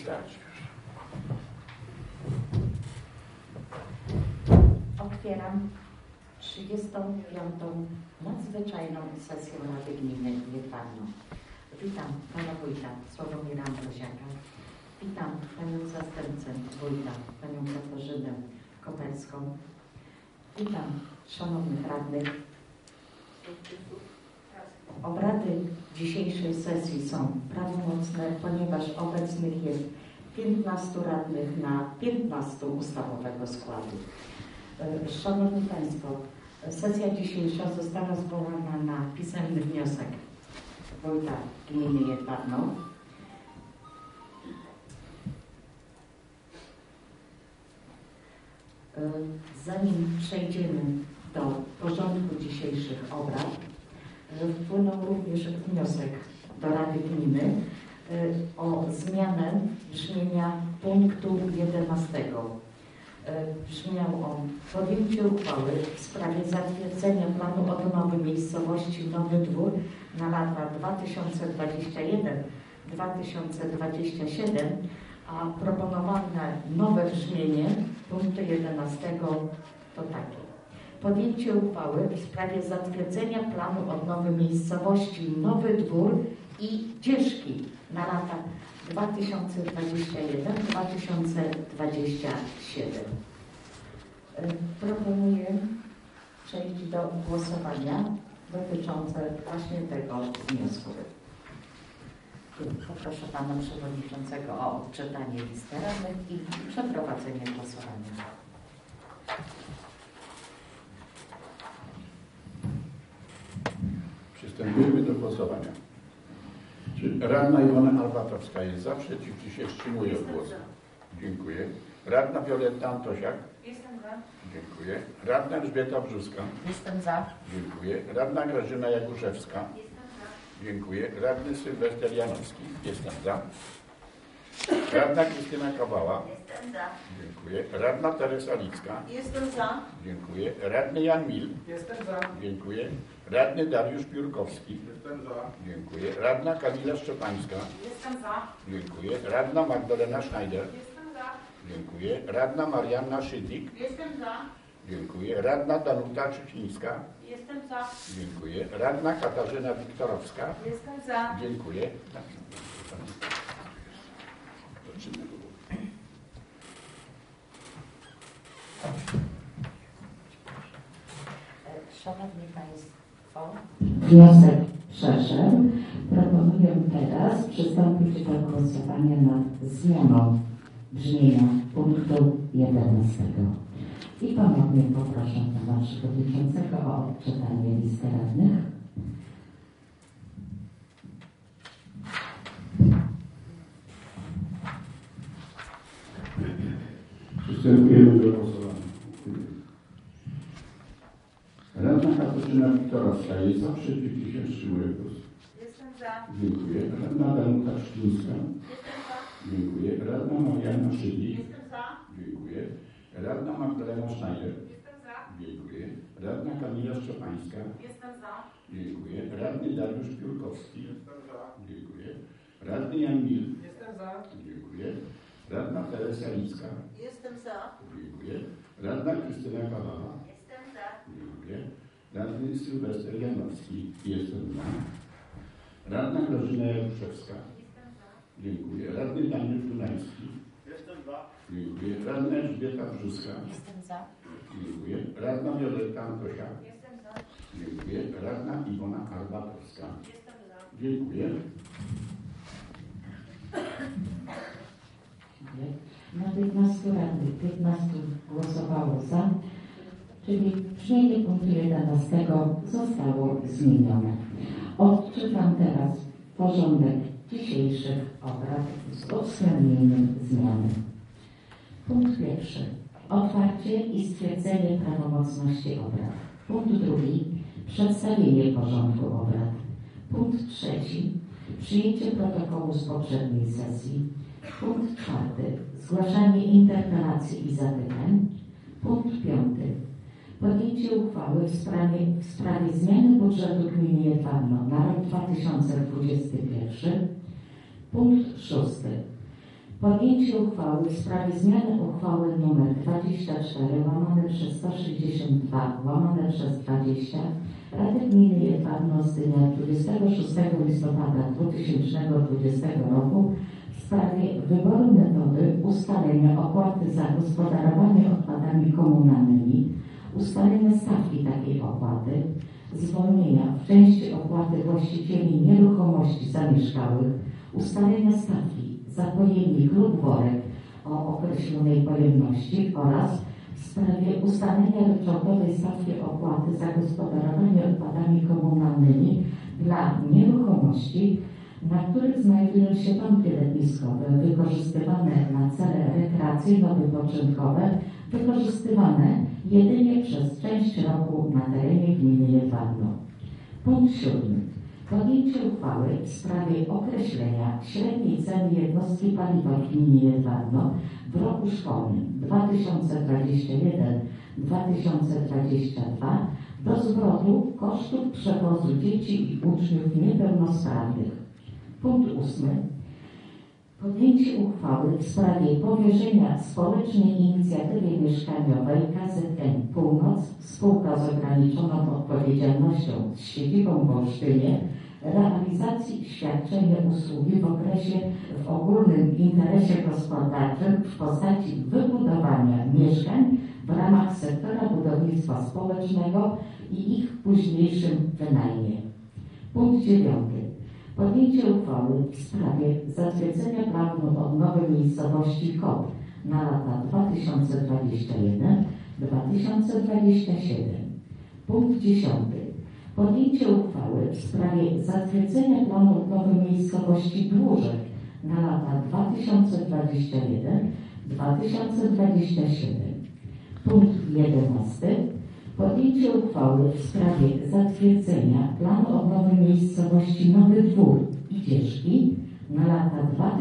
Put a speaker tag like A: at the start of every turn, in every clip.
A: Wystarczy już.
B: Otwieram 35. nadzwyczajną sesję Rady Gminy Jedwabno. Witam Pana Wójta Sławomira Ambroziaka. Witam Panią Zastępcę Wójta, Panią Katarzynę Koperską. Witam Szanownych Radnych. Obrady dzisiejszej sesji są prawomocne, ponieważ obecnych jest 15 radnych na 15 ustawowego składu. Szanowni Państwo, sesja dzisiejsza została zwołana na pisemny wniosek Wójta Gminy Jedwabno. Zanim przejdziemy do porządku dzisiejszych obrad, wpłynął również wniosek do Rady Gminy o zmianę brzmienia punktu 11. Brzmiał on: podjęcie uchwały w sprawie zatwierdzenia planu odnowy miejscowości Nowy Dwór na lata 2021-2027, a proponowane nowe brzmienie punktu 11 to takie: podjęcie uchwały w sprawie zatwierdzenia planu odnowy miejscowości Nowy Dwór i Dzieszki na lata 2021-2027. Proponuję przejść do głosowania dotyczące właśnie tego wniosku. Poproszę Pana Przewodniczącego o odczytanie listy radnych i przeprowadzenie głosowania.
A: Przystępujemy do głosowania. Czy radna Iwona Albatowska jest za, przeciw, czy się wstrzymuje od głosu? Dziękuję. Radna Wioletta Antosiak?
C: Jestem za.
A: Dziękuję. Radna Elżbieta Brzuska?
B: Jestem za.
A: Dziękuję. Radna Grażyna Jakuszewska?
C: Jestem za.
A: Dziękuję. Radny Sylwester Janowski? Jestem za. Radna Krystyna Kawała?
C: Jestem za.
A: Dziękuję. Radna Teresa Licka?
C: Jestem za.
A: Dziękuję. Radny Jan Mil?
D: Jestem za.
A: Dziękuję. Radny Dariusz Piórkowski?
D: Jestem za.
A: Dziękuję. Radna Kamila Szczepańska?
C: Jestem za.
A: Dziękuję. Radna Magdalena Schneider?
C: Jestem za.
A: Dziękuję. Radna Marianna Szydlik?
C: Jestem za.
A: Dziękuję. Radna Danuta Czycińska?
C: Jestem za.
A: Dziękuję. Radna Katarzyna Wiktorowska?
C: Jestem za.
A: Dziękuję.
B: Szanowni Państwo, wniosek przeszedł. Proponuję teraz przystąpić do głosowania nad zmianą brzmienia punktu 11. I ponownie poproszę Pana Przewodniczącego o odczytanie listy radnych.
A: Przystępujemy do głosowania. Radna Katarzyna Wiktorowska jest za, przeciw, czy się wstrzymuje głos?
C: Jestem za.
A: Dziękuję. Radna Danuta Czycińska?
C: Jestem za.
A: Dziękuję. Radna Marianna Szydlik?
C: Jestem za.
A: Dziękuję. Radna Magdalena Schneider?
C: Jestem za.
A: Dziękuję. Radna Kamila Szczepańska?
C: Jestem za.
A: Dziękuję. Radny Dariusz Piórkowski?
D: Jestem za.
A: Dziękuję. Radny Jan Mil?
D: Jestem za.
A: Dziękuję. Radna Teresa Licka?
C: Jestem za.
A: Dziękuję. Radna Krystyna Kawała?
C: Jestem za.
A: Dziękuję. Radny Sylwester Janowski? Jestem za. Radna Grażyna Jakuszewska?
C: Jestem za.
A: Dziękuję. Radny Daniel Dunański?
D: Jestem za.
A: Dziękuję. Radna Elżbieta Brzuska?
B: Jestem za.
A: Dziękuję. Radna Wioletta Antosiak?
C: Jestem za.
A: Dziękuję. Radna Iwona Albatowska?
C: Jestem za.
A: Dziękuję.
B: Na 15 radnych 15 głosowało za, czyli brzmienie punktu 11 zostało zmienione. Odczytam teraz porządek dzisiejszych obrad z uwzględnieniem zmiany. Punkt pierwszy. Otwarcie i stwierdzenie prawomocności obrad. Punkt drugi. Przedstawienie porządku obrad. Punkt trzeci. Przyjęcie protokołu z poprzedniej sesji. Punkt czwarty. Zgłaszanie interpelacji i zapytań. Punkt piąty. Podjęcie uchwały w sprawie zmiany budżetu gminy Jedwabno na rok 2021. Punkt szósty. Podjęcie uchwały w sprawie zmiany uchwały nr 24/162/20 Rady Gminy Jedwabno z dnia 26 listopada 2020 roku w sprawie wyboru metody ustalenia opłaty za gospodarowanie odpadami komunalnymi, ustalenia stawki takiej opłaty, zwolnienia w części opłaty właścicieli nieruchomości zamieszkałych, ustalenia stawki za pojemnik lub worek o określonej pojemności oraz w sprawie ustalenia ryczałtowej stawki opłaty za gospodarowanie odpadami komunalnymi dla nieruchomości, na których znajdują się domki letniskowe wykorzystywane na cele rekreacyjno-wypoczynkowe, wykorzystywane jedynie przez część roku na terenie gminy Jedwabno. Punkt 7. Podjęcie uchwały w sprawie określenia średniej ceny jednostki paliwa w gminie Jedwabno w roku szkolnym 2021-2022 do zwrotu kosztów przewozu dzieci i uczniów niepełnosprawnych. Punkt 8. Podjęcie uchwały w sprawie powierzenia Społecznej Inicjatywie Mieszkaniowej KZN Północ, spółka z ograniczoną odpowiedzialnością z siedzibą w Olsztynie, realizacji świadczenia usługi w okresie w ogólnym interesie gospodarczym w postaci wybudowania mieszkań w ramach sektora budownictwa społecznego i ich późniejszym wynajmie. Punkt 9. Podjęcie uchwały w sprawie zatwierdzenia planu odnowy miejscowości KOP na lata 2021-2027. Punkt 10. Podjęcie uchwały w sprawie zatwierdzenia planu odnowy miejscowości Dłużek na lata 2021-2027. Punkt 11. Podjęcie uchwały w sprawie zatwierdzenia planu odnowy miejscowości Nowy Dwór i Cieszki na lata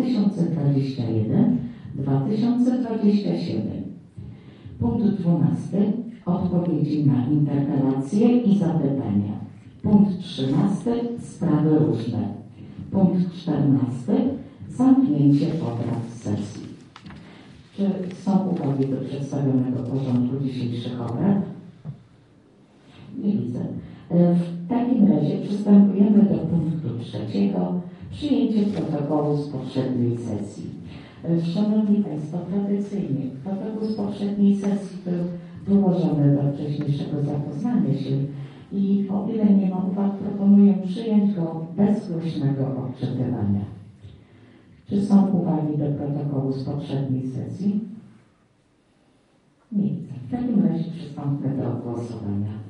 B: 2021-2027. Punkt 12. Odpowiedzi na interpelacje i zapytania. Punkt 13. Sprawy różne. Punkt 14. Zamknięcie obrad sesji. Czy są uwagi do przedstawionego porządku dzisiejszych obrad? Nie widzę. W takim razie przystępujemy do punktu 3. Przyjęcie protokołu z poprzedniej sesji. Szanowni Państwo, tradycyjnie protokół z poprzedniej sesji był wyłożony do wcześniejszego zapoznania się i o ile nie ma uwag, proponuję przyjąć go bez głośnego odczytywania. Czy są uwagi do protokołu z poprzedniej sesji? Nie widzę. W takim razie przystąpmy do głosowania.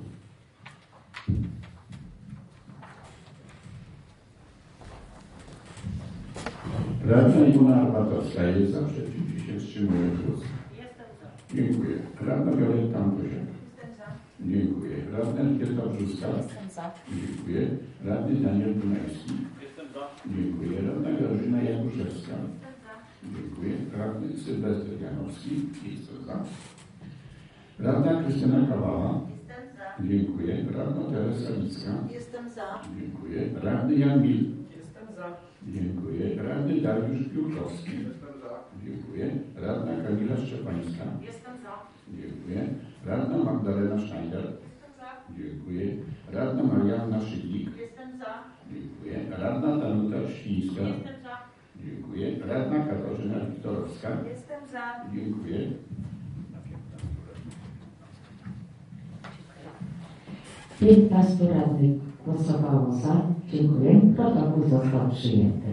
A: Radna Iwona Arbatowska jest za, przeciw, się wstrzymuje głos.
C: Jestem za.
A: Dziękuję. Radna Wioletta Antosiak.
C: Jestem za.
A: Dziękuję. Radna Elżbieta Brzuska.
B: Jestem za.
A: Dziękuję. Radny Daniel Dunajski.
D: Jestem za.
A: Dziękuję. Radna Grażyna Jakuszewska.
C: Jestem za.
A: Dziękuję. Radny Sylwester Janowski. Jestem za. Radna Krystyna Kawała.
C: Jestem za.
A: Dziękuję. Radna Teresa Licka.
C: Jestem za.
A: Dziękuję. Radny Jan Mil.
D: Jestem za.
A: Dziękuję. Radny Dariusz Piłkowski.
D: Jestem za.
A: Dziękuję. Radna Kamila Szczepańska.
C: Jestem za.
A: Dziękuję. Radna Magdalena Schneider.
C: Jestem za.
A: Dziękuję. Radna Marianna Szydlik.
C: Jestem za.
A: Dziękuję. Radna Danuta Świńska.
C: Jestem za.
A: Dziękuję. Radna Katarzyna Wiktorowska.
C: Jestem za.
A: Dziękuję.
B: 15 radnych głosowało za. Dziękuję. Protokół został przyjęty.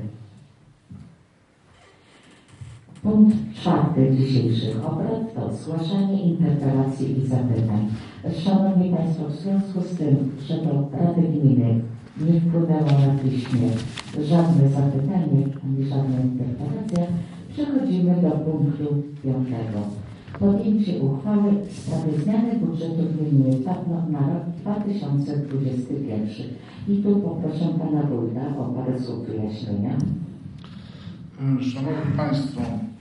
B: Punkt 4 dzisiejszych obrad to zgłaszanie interpelacji i zapytań. Szanowni Państwo, w związku z tym, że do Rady Gminy nie wpłynęło na piśmie żadne zapytanie ani żadna interpelacja, przechodzimy do punktu 5. Podjęcie uchwały w sprawie zmiany budżetu gminy Jedwabno na rok 2021. I tu poproszę Pana Wójta o parę słów wyjaśnienia.
E: Szanowni Państwo,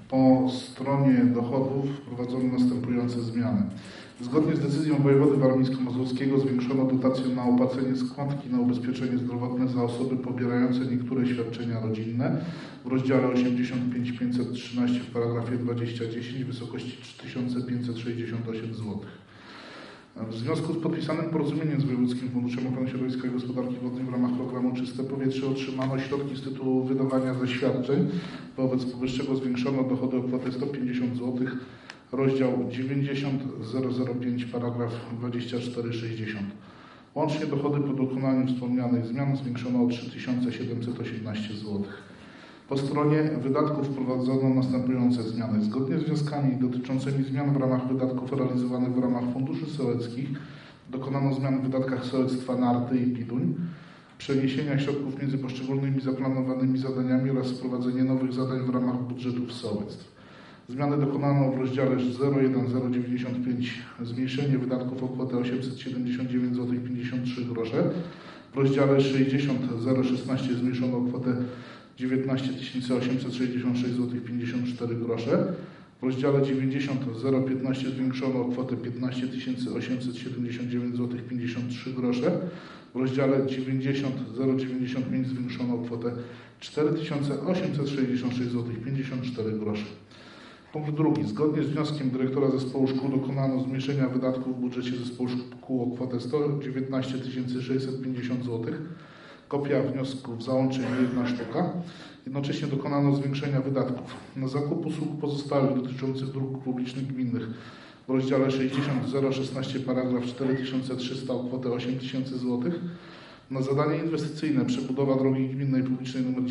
D: Po stronie dochodów wprowadzono następujące zmiany. Zgodnie z decyzją wojewody warmińsko-mazurskiego zwiększono dotację na opłacenie składki na ubezpieczenie zdrowotne za osoby pobierające niektóre świadczenia rodzinne w rozdziale 85513 w paragrafie 2010 w wysokości 3568 zł. W związku z podpisanym porozumieniem z Wojewódzkim Funduszem Ochrony Środowiska i Gospodarki Wodnej w ramach programu Czyste Powietrze otrzymano środki z tytułu wydawania zaświadczeń. Wobec powyższego zwiększono dochody o kwotę 150 zł, rozdział 90005, paragraf 2460. Łącznie dochody po dokonaniu wspomnianych zmian zwiększono o 3718 zł. Po stronie wydatków wprowadzono następujące zmiany. Zgodnie z wnioskami dotyczącymi zmian w ramach wydatków realizowanych w ramach funduszy sołeckich dokonano zmian w wydatkach sołectwa Narty i Piduń, przeniesienia środków między poszczególnymi zaplanowanymi zadaniami oraz wprowadzenie nowych zadań w ramach budżetów sołectw. Zmiany dokonano w rozdziale 01095 zmniejszenie wydatków o kwotę 879 zł 53 grosze. W rozdziale 60016 zmniejszono o kwotę 19 866 zł 54 grosze. W rozdziale 90015 zwiększono o kwotę 15 879 zł 53 grosze. W rozdziale 90095 zwiększono o kwotę 4 866 zł 54 grosze. Punkt drugi. Zgodnie z wnioskiem dyrektora Zespołu Szkół dokonano zmniejszenia wydatków w budżecie Zespołu Szkół o kwotę 119 650 zł. Kopia wniosków załączeń 1 sztuka. Jednocześnie dokonano zwiększenia wydatków na zakup usług pozostałych dotyczących dróg publicznych gminnych w rozdziale 60016 paragraf 4300 o kwotę 8000 zł. Na zadanie inwestycyjne przebudowa drogi gminnej publicznej nr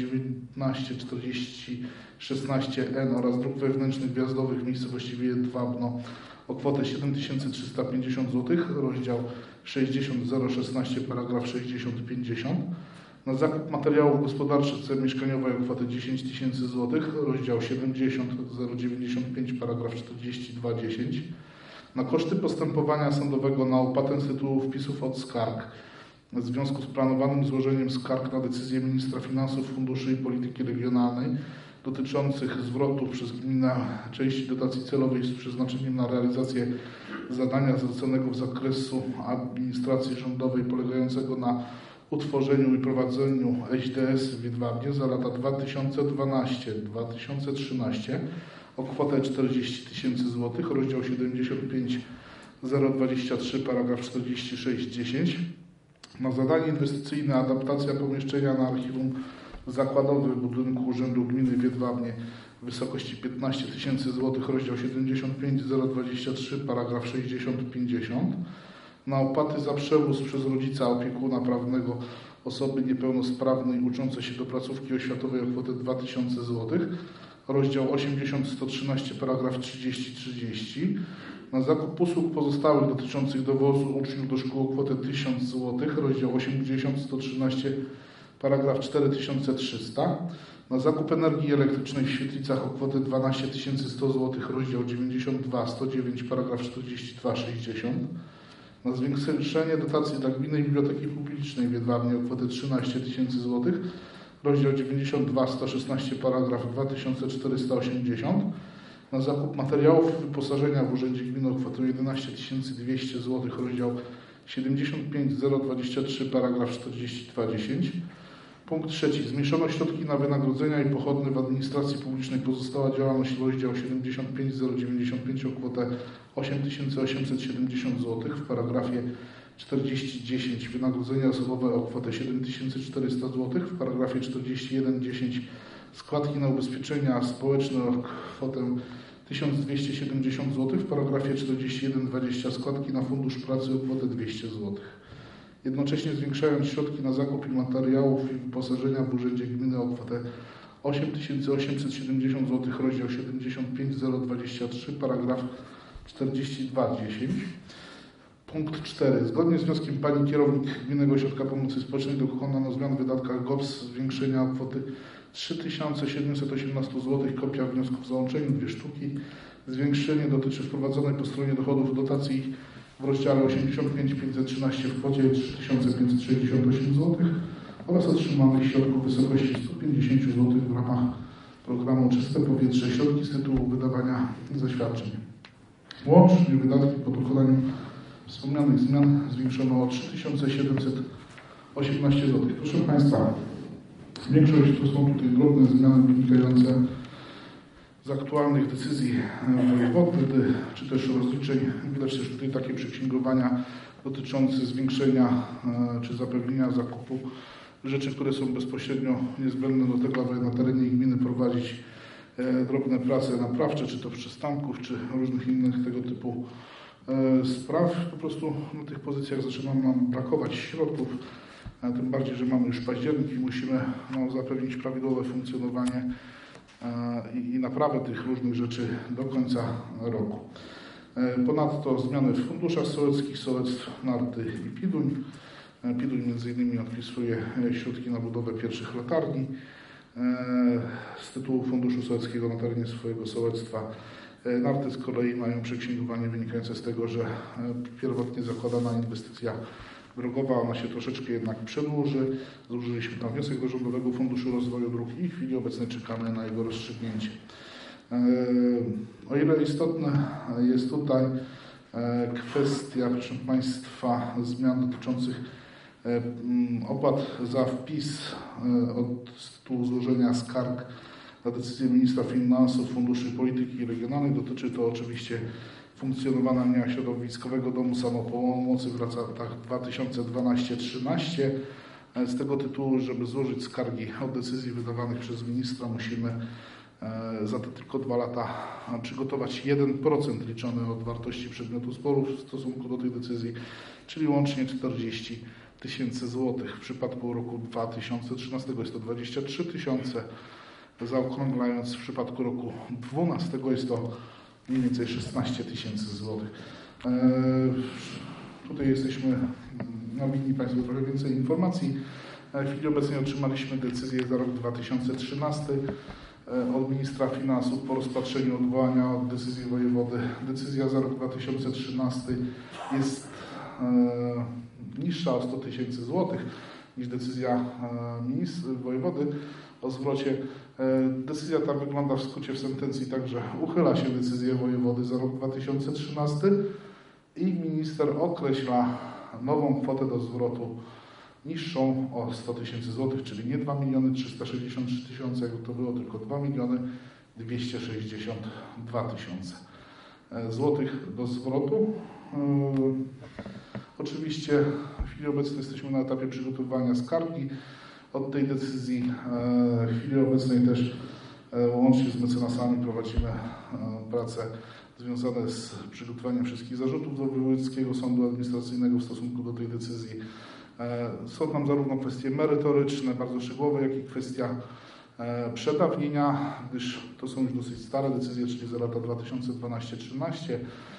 D: 194016N oraz dróg wewnętrznych wjazdowych w miejscowości Wiedwabno o kwotę 7350 zł, rozdział 60016 paragraf 6050. Na zakup materiałów gospodarczych ceny mieszkaniowej o kwotę 10 000 zł, rozdział 70095 paragraf 4210. Na koszty postępowania sądowego na opłatę z tytułu wpisów od skarg w związku z planowanym złożeniem skarg na decyzję Ministra Finansów, Funduszy i Polityki Regionalnej dotyczących zwrotów przez gminę części dotacji celowej z przeznaczeniem na realizację zadania zleconego w zakresu administracji rządowej polegającego na utworzeniu i prowadzeniu ŚDS w Wiedwabnie za lata 2012-2013 o kwotę 40 000 zł, rozdział 75023 paragraf 4610. Na zadanie inwestycyjne adaptacja pomieszczenia na archiwum zakładowe w budynku Urzędu Gminy w Wiedwabnie w wysokości 15 000 zł, rozdział 75023 paragraf 6050. Na opłaty za przewóz przez rodzica opiekuna prawnego osoby niepełnosprawnej uczącej się do placówki oświatowej o kwotę 2000 zł, rozdział 80113 paragraf 3030. Na zakup usług pozostałych dotyczących dowozu uczniów do szkół o kwotę 1000 zł, rozdział 80113 paragraf 4300. Na zakup energii elektrycznej w świetlicach o kwotę 12 100 zł, rozdział 92109 paragraf 4260. Na zwiększenie dotacji dla Gminnej Biblioteki Publicznej w Wiedwabnie o kwotę 13 000 zł, rozdział 92116 paragraf 2480. Na zakup materiałów wyposażenia w Urzędzie Gminy o kwotę 11 200 zł, rozdział 75023 paragraf 4210. Punkt trzeci. Zmniejszono środki na wynagrodzenia i pochodne w administracji publicznej. Pozostała działalność, rozdział 75095 o kwotę 8870 zł. W paragrafie 4010 wynagrodzenia osobowe o kwotę 7400 zł. W paragrafie 4110 składki na ubezpieczenia społeczne o kwotę 1270 zł. W paragrafie 4120 składki na Fundusz Pracy o kwotę 200 zł. Jednocześnie zwiększając środki na zakup i materiałów i wyposażenia w Urzędzie Gminy o kwotę 8870 zł, rozdział 75023, paragraf 4210. Punkt 4. Zgodnie z wnioskiem Pani Kierownik Gminnego Ośrodka Pomocy Społecznej dokonano zmian w wydatkach GOPS, zwiększenia o kwoty 3718 zł, kopia wniosku w załączeniu 2 sztuki. Zwiększenie dotyczy wprowadzonej po stronie dochodów dotacji w rozdziale 85513 w kwocie 3568 zł oraz otrzymanych środków w wysokości 150 zł w ramach programu Czyste Powietrze środki z tytułu wydawania zaświadczeń. Łącznie wydatki po dokonaniu wspomnianych zmian zwiększono o 3718 zł. Proszę Państwa, większość to są tutaj drobne zmiany wynikające z aktualnych decyzji wojewody, czy też rozliczeń. Widać też tutaj takie przeksięgowania dotyczące zwiększenia czy zapewnienia zakupu rzeczy, które są bezpośrednio niezbędne do tego, aby na terenie gminy prowadzić drobne prace naprawcze, czy to przystanków, czy różnych innych tego typu spraw. Po prostu na tych pozycjach zaczyna nam brakować środków, tym bardziej, że mamy już październik i musimy zapewnić prawidłowe funkcjonowanie i naprawę tych różnych rzeczy do końca roku. Ponadto zmiany w funduszach sołeckich, sołectw Narty i Piduń. Piduń m.in. odpisuje środki na budowę pierwszych latarni z tytułu funduszu sołeckiego na terenie swojego sołectwa. Narty z kolei mają przeksięgowanie wynikające z tego, że pierwotnie zakładana inwestycja drogowa, ona się troszeczkę jednak przedłuży. Złożyliśmy tam wniosek do Rządowego Funduszu Rozwoju Dróg i w chwili obecnej czekamy na jego rozstrzygnięcie. O ile istotna jest tutaj kwestia, proszę Państwa, zmian dotyczących opłat za wpis z tytułu złożenia skarg na decyzję Ministra Finansów, Funduszy Polityki Regionalnej. Dotyczy to oczywiście funkcjonowania Środowiskowego Domu Samopomocy w latach 2012-2013. Z tego tytułu, żeby złożyć skargi od decyzji wydawanych przez ministra, musimy za te tylko 2 lata przygotować 1% liczony od wartości przedmiotu sporu w stosunku do tej decyzji, czyli łącznie 40 tysięcy złotych. W przypadku roku 2013 jest to 23 tysiące, zaokrąglając w przypadku roku 2012 jest to mniej więcej 16 tysięcy złotych. Tutaj jesteśmy winni Państwu trochę więcej informacji. W chwili obecnej otrzymaliśmy decyzję za rok 2013 od ministra finansów po rozpatrzeniu odwołania od decyzji wojewody. Decyzja za rok 2013 jest niższa o 100 tysięcy złotych niż decyzja wojewody o zwrocie. Decyzja ta wygląda w skrócie w sentencji tak, że uchyla się decyzję wojewody za rok 2013 i minister określa nową kwotę do zwrotu niższą o 100 tysięcy złotych, czyli nie 2 363 tysiące, jak to było, tylko 2 262 tysiące złotych do zwrotu. Oczywiście w chwili obecnej jesteśmy na etapie przygotowywania skargi od tej decyzji. W chwili obecnej też łącznie z mecenasami prowadzimy prace związane z przygotowaniem wszystkich zarzutów do Wojewódzkiego Sądu Administracyjnego w stosunku do tej decyzji. Są tam zarówno kwestie merytoryczne, bardzo szczegółowe, jak i kwestia przedawnienia, gdyż to są już dosyć stare decyzje, czyli za lata 2012-2013.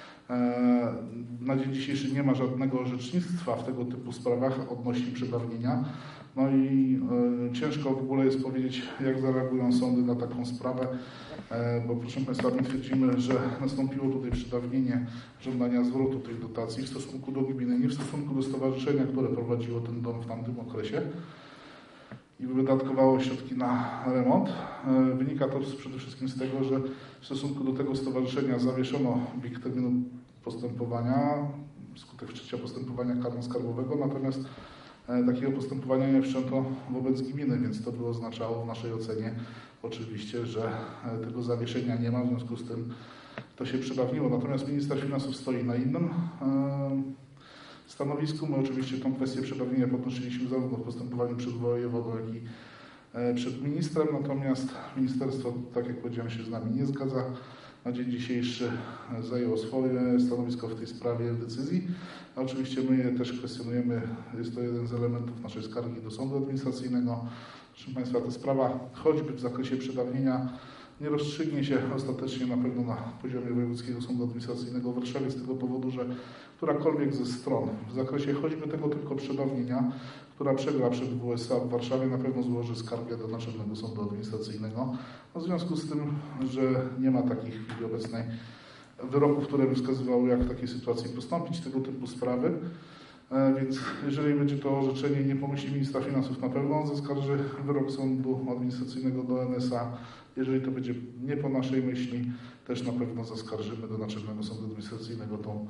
D: Na dzień dzisiejszy nie ma żadnego orzecznictwa w tego typu sprawach odnośnie przedawnienia. No i ciężko w ogóle jest powiedzieć, jak zareagują sądy na taką sprawę, bo proszę Państwa, my twierdzimy, że nastąpiło tutaj przedawnienie żądania zwrotu tych dotacji w stosunku do gminy, nie w stosunku do stowarzyszenia, które prowadziło ten dom w tamtym okresie i wydatkowało środki na remont. Wynika to przede wszystkim z tego, że w stosunku do tego stowarzyszenia zawieszono bieg terminu postępowania wskutek wszczęcia postępowania karno-skarbowego, natomiast takiego postępowania nie wszczęto wobec gminy, więc to by oznaczało w naszej ocenie oczywiście, że tego zawieszenia nie ma, w związku z tym to się przedawniło. Natomiast minister finansów stoi na innym stanowisku. My oczywiście tą kwestię przedawnienia podnosiliśmy zarówno w postępowaniu przed wojewodą, jak i przed ministrem, natomiast ministerstwo, tak jak powiedziałem, się z nami nie zgadza. Na dzień dzisiejszy zajęło swoje stanowisko w tej sprawie decyzji. A oczywiście my je też kwestionujemy. Jest to jeden z elementów naszej skargi do sądu administracyjnego. Proszę Państwa, ta sprawa choćby w zakresie przedawnienia nie rozstrzygnie się ostatecznie na pewno na poziomie Wojewódzkiego Sądu Administracyjnego w Warszawie z tego powodu, że którakolwiek ze stron w zakresie choćby tego tylko przedawnienia, która przegra przed WSA w Warszawie, na pewno złoży skargę do Naczelnego Sądu Administracyjnego. W związku z tym, że nie ma takich w chwili obecnej wyroków, które by wskazywały, jak w takiej sytuacji postąpić, tego typu sprawy. Więc jeżeli będzie to orzeczenie nie pomyśli ministra finansów, na pewno on zaskarży wyrok sądu administracyjnego do NSA. Jeżeli to będzie nie po naszej myśli, też na pewno zaskarżymy do Naczelnego Sądu Administracyjnego tą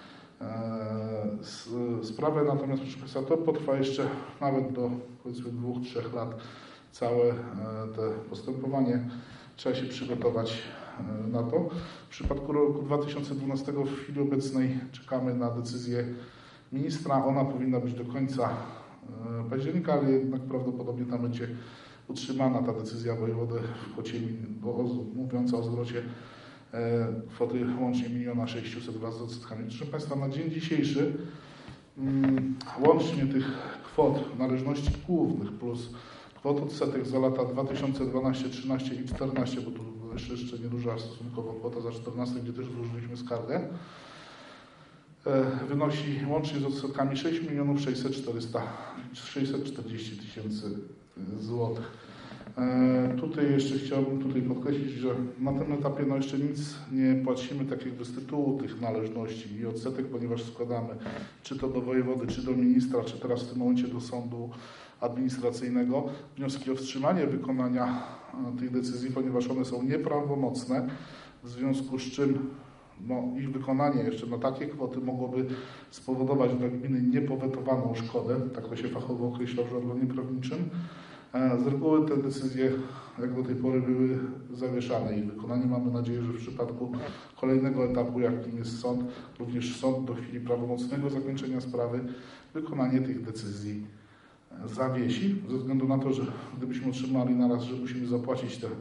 D: sprawę. Natomiast proszę Państwa, to potrwa jeszcze nawet do powiedzmy 2-3 lat całe te postępowanie. Trzeba się przygotować na to. W przypadku roku 2012 w chwili obecnej czekamy na decyzję ministra. Ona powinna być do końca października, ale jednak prawdopodobnie tam będzie utrzymana ta decyzja wojewody w kwocie, mówiąca o zwrocie kwoty łącznie 1 600 000 wraz z odsetkami. Proszę Państwa, na dzień dzisiejszy łącznie tych kwot należności głównych plus kwot odsetek za lata 2012, 2013 i 2014, bo tu jeszcze nieduża stosunkowo kwota za 2014, gdzie też złożyliśmy skargę, wynosi łącznie z odsetkami 6 640 000 złotych. Tutaj jeszcze chciałbym podkreślić, że na tym etapie jeszcze nic nie płacimy tak jakby z tytułu tych należności i odsetek, ponieważ składamy czy to do wojewody, czy do ministra, czy teraz w tym momencie do sądu administracyjnego wnioski o wstrzymanie wykonania tych decyzji, ponieważ one są nieprawomocne, w związku z czym ich wykonanie jeszcze na takie kwoty mogłoby spowodować dla gminy niepowetowaną szkodę, tak to się fachowo określa w żargonie prawniczym. Z reguły te decyzje, jak do tej pory, były zawieszane. Ich wykonanie mamy nadzieję, że w przypadku kolejnego etapu, jakim jest sąd, również sąd do chwili prawomocnego zakończenia sprawy, wykonanie tych decyzji zawiesi, ze względu na to, że gdybyśmy otrzymali naraz, że musimy zapłacić te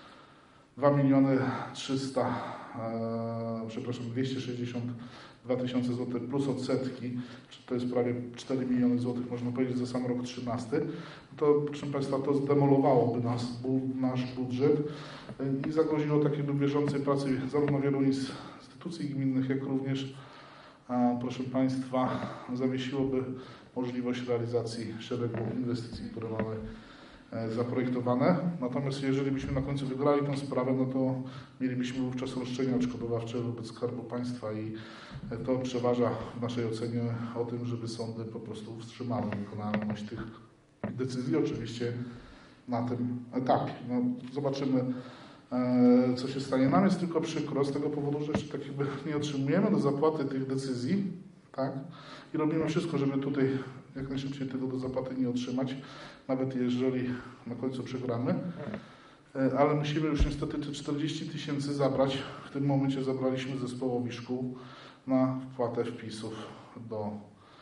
D: 262 000 złotych plus odsetki, to jest prawie 4 miliony złotych, można powiedzieć, za sam rok 2013, to proszę Państwa, to zdemolowałoby nasz budżet i zagroziło takiej bieżącej pracy zarówno wielu instytucji gminnych, jak również, proszę Państwa, zawiesiłoby możliwość realizacji szeregu inwestycji, które mamy zaprojektowane. Natomiast jeżeli byśmy na końcu wygrali tę sprawę, no to mielibyśmy wówczas roszczenia odszkodowawcze wobec Skarbu Państwa i to przeważa w naszej ocenie o tym, żeby sądy po prostu wstrzymały wykonalność tych decyzji, oczywiście na tym etapie. No, zobaczymy, co się stanie. Nam jest tylko przykro z tego powodu, że jeszcze tak jakby nie otrzymujemy do zapłaty tych decyzji, tak? I robimy wszystko, żeby tutaj jak najszybciej tego do zapłaty nie otrzymać, nawet jeżeli na końcu przegramy. Ale musimy już niestety te 40 000 zabrać. W tym momencie zabraliśmy zespołowi szkół na wpłatę wpisów do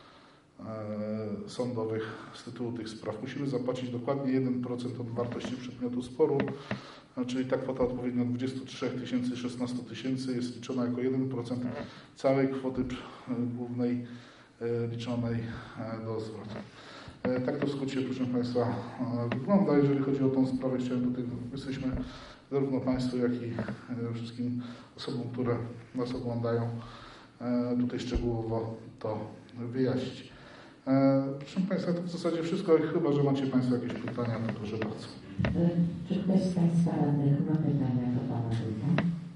D: sądowych z tytułu tych spraw. Musimy zapłacić dokładnie 1% od wartości przedmiotu sporu, czyli ta kwota odpowiednio 23 000 16 000 jest liczona jako 1% całej kwoty głównej liczonej do zwrotu. Tak to w skrócie, proszę Państwa, wygląda. Jeżeli chodzi o tą sprawę, chciałem tutaj, jesteśmy zarówno Państwu, jak i wszystkim osobom, które nas oglądają, tutaj szczegółowo to wyjaśnić. Proszę Państwa, to w zasadzie wszystko, chyba że macie Państwo jakieś pytania, to proszę bardzo.
B: Czy ktoś z Państwa radnych ma pytania do Pana Wójta?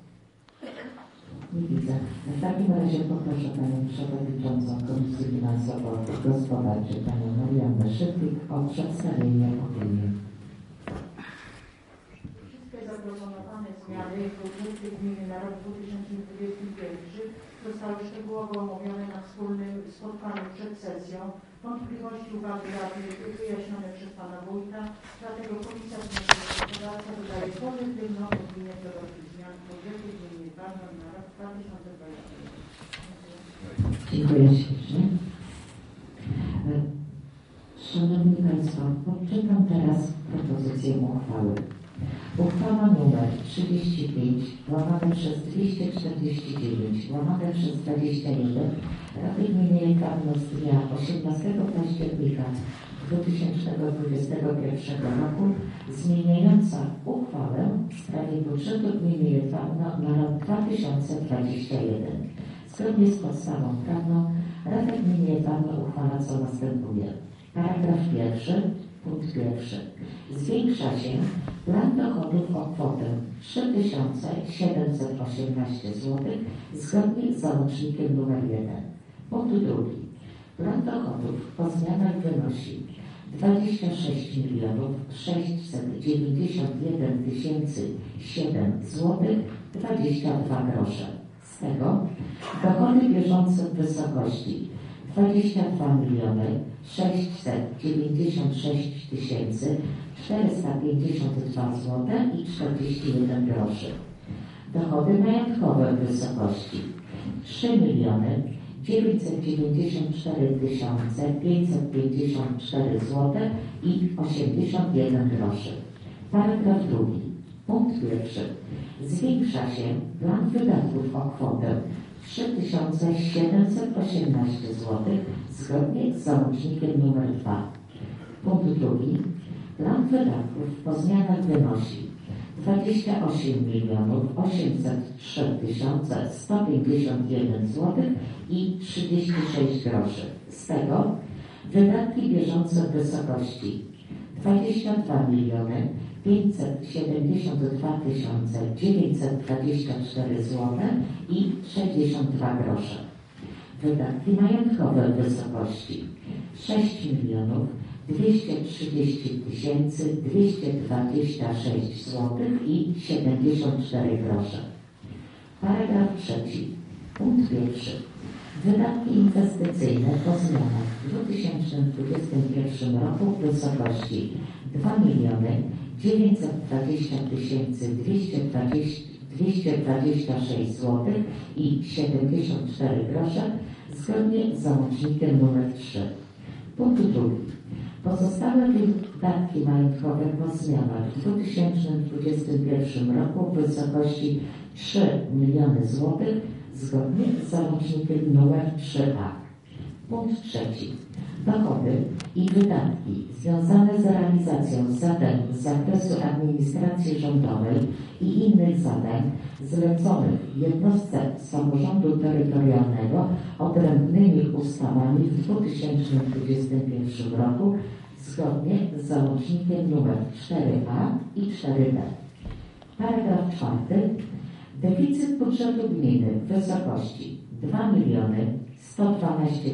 B: Nie widzę. W takim razie poproszę Panią Przewodniczącą Komisji Finansowo-Gospodarczej, Panią Mariannę Szyplik, o przedstawienie opinii.
E: Wszystkie zaproponowane zmiany w budżecie gminy na rok 2021 zostały szczegółowo omówione na wspólnym spotkaniu przed sesją. Wątpliwości, uwagi radnych wyjaśnione przez Pana Wójta, dlatego Komisja Finansów Gospodarcza wydaje pozytywną opinię co do tych zmian w budżecie gminy Barnon na rok 2021.
B: Dziękuję ślicznie. Szanowni Państwo, odczytam teraz propozycję uchwały. Uchwała nr 35 łamane przez 249 łamane przez 21 Rady Gminy Jękawno z dnia 18 października 2021 roku zmieniająca uchwałę w sprawie budżetu Gminy Jękawno na rok 2021. Zgodnie z podstawą prawną Rada Gminy Jękawno uchwala co następuje. Paragraf 1. Punkt 1. Zwiększa się plan dochodów o kwotę 3718 zł zgodnie z załącznikiem nr 1. Punkt 2. Plan dochodów po zmianach wynosi 26 691 007 zł 22 grosze. Z tego dochody bieżące w wysokości 22 696 452 zł i 41 groszy. Dochody majątkowe w wysokości 3 994 554 zł i 81 groszy. Paragraf drugi. Punkt pierwszy. Zwiększa się plan wydatków o kwotę 3718 zł zgodnie z załącznikiem nr 2. Punkt drugi. Plan wydatków po zmianach wynosi 28 803 151 zł i 36 groszy. Z tego wydatki bieżące w wysokości 22 572 924 zł i 62 grosze. Wydatki majątkowe w wysokości 6 230 226 zł i 74 grosze. Paragraf trzeci. Punkt pierwszy. Wydatki inwestycyjne po zmianach w 2021 roku w wysokości 2 920 226 zł i 74 grosze zgodnie z załącznikiem nr 3. Punkt drugi. Pozostałe wydatki majątkowe po zmianach w 2021 roku w wysokości 3 miliony złotych zgodnie z załącznikiem nr 3a. Punkt trzeci. Dochody i wydatki związane z realizacją zadań z zakresu administracji rządowej i innych zadań zleconych jednostce samorządu terytorialnego odrębnymi ustawami w 2021 roku zgodnie z załącznikiem nr 4a i 4b. Paragraf czwarty. Deficyt budżetu gminy w wysokości 2 112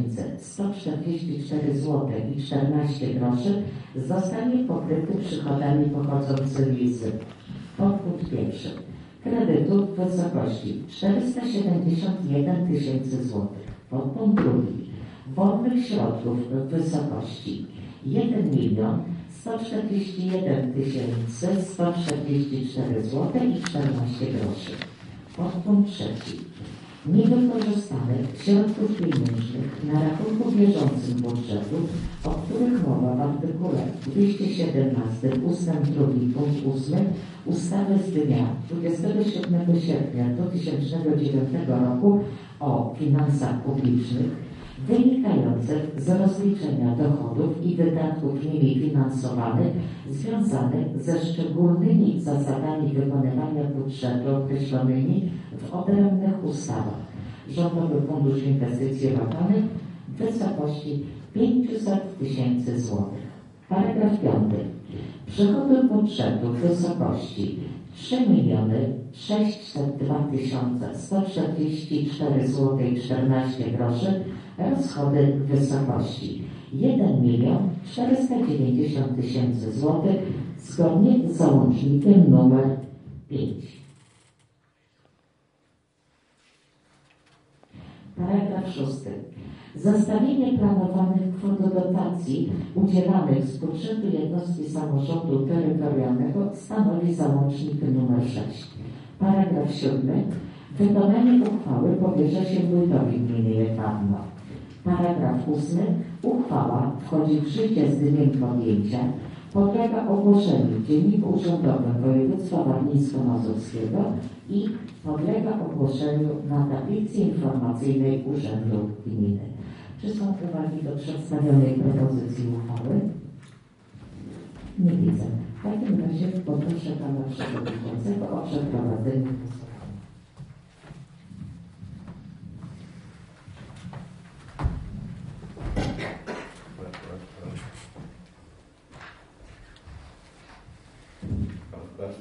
B: 144 zł i 14 groszy zostanie pokryty przychodami pochodzącymi z podpunkt pierwszy. Kredytów w wysokości 471 000 zł. Podpunkt drugi. Wolnych środków w wysokości 1 141 144 zł i 14 groszy. Podpunkt trzeci. Niewykorzystanych środków pieniężnych na rachunku bieżącym budżetu, o których mowa w artykule 217 ustęp 2 punkt 8 ustawy z dnia 27 sierpnia 2009 roku o finansach publicznych, wynikających z rozliczenia dochodów i wydatków nimi finansowanych związanych ze szczególnymi zasadami wykonywania budżetu określonymi w odrębnych ustawach. Rządowy Fundusz Inwestycji Lokalnych w wysokości 500 000 zł. Paragraf 5. Przychody budżetu w wysokości 3 602 144 zł i 14 groszy, rozchody w wysokości 1 490 000 zł zgodnie z załącznikiem nr 5. Paragraf 6. Zestawienie planowanych kwot dotacji udzielanych z budżetu jednostki samorządu terytorialnego stanowi załącznik nr 6. Paragraf 7. Wykonanie uchwały powierza się wójtowi gminy Jedwabno. Paragraf 8. Uchwała wchodzi w życie z dniem podjęcia, podlega ogłoszeniu w Dzienniku Urzędowym Województwa Warmińsko-Mazurskiego i podlega ogłoszeniu na tablicy informacyjnej Urzędu Gminy. Czy są uwagi do przedstawionej propozycji uchwały? Nie widzę. W takim razie poproszę pana przewodniczącego o przeprowadzenie głosowania.
A: Raz.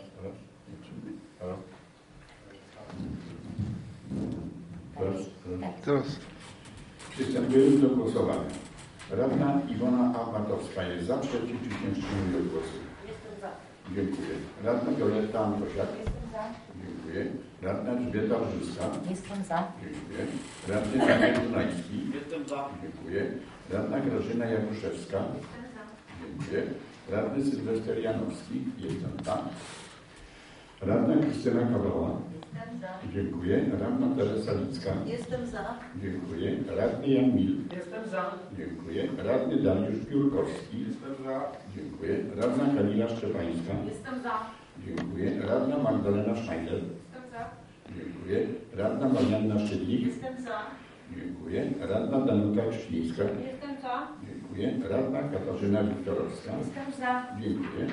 A: Halo. Raz.
D: Teraz
A: Przystępujemy do głosowania. Radna Iwona Abatowska jest za, przeciw, czy się wstrzymuje od głosu?
C: Jestem za.
A: Dziękuję. Radna Wioletta Antosiak.
C: Jestem za.
A: Dziękuję. Radna Elżbieta Brzyska.
B: Jestem za.
A: Dziękuję. Radny Daniel Dunajski.
F: Jestem za.
A: Dziękuję. Radna Grażyna Jakuszewska.
C: Jestem za.
A: Dziękuję. Radny Sylwester Janowski. Jestem za. Radna Krystyna Kawała.
C: Jestem za.
A: Dziękuję. Radna Teresa Licka.
C: Jestem za.
A: Dziękuję. Radny Jan Mil.
F: Jestem za.
A: Dziękuję. Radny Dariusz Piórkowski.
F: Jestem za.
A: Dziękuję. Radna Kamila Szczepańska.
C: Jestem za.
A: Dziękuję. Radna Magdalena Schneider.
C: Jestem za.
A: Dziękuję. Radna Marianna Szydlik.
C: Jestem za.
A: Dziękuję. Radna Danuta Krzlińska.
C: Jestem za.
A: Dziękuję. Radna Katarzyna Wiktorowska.
C: Jestem za.
A: Dziękuję.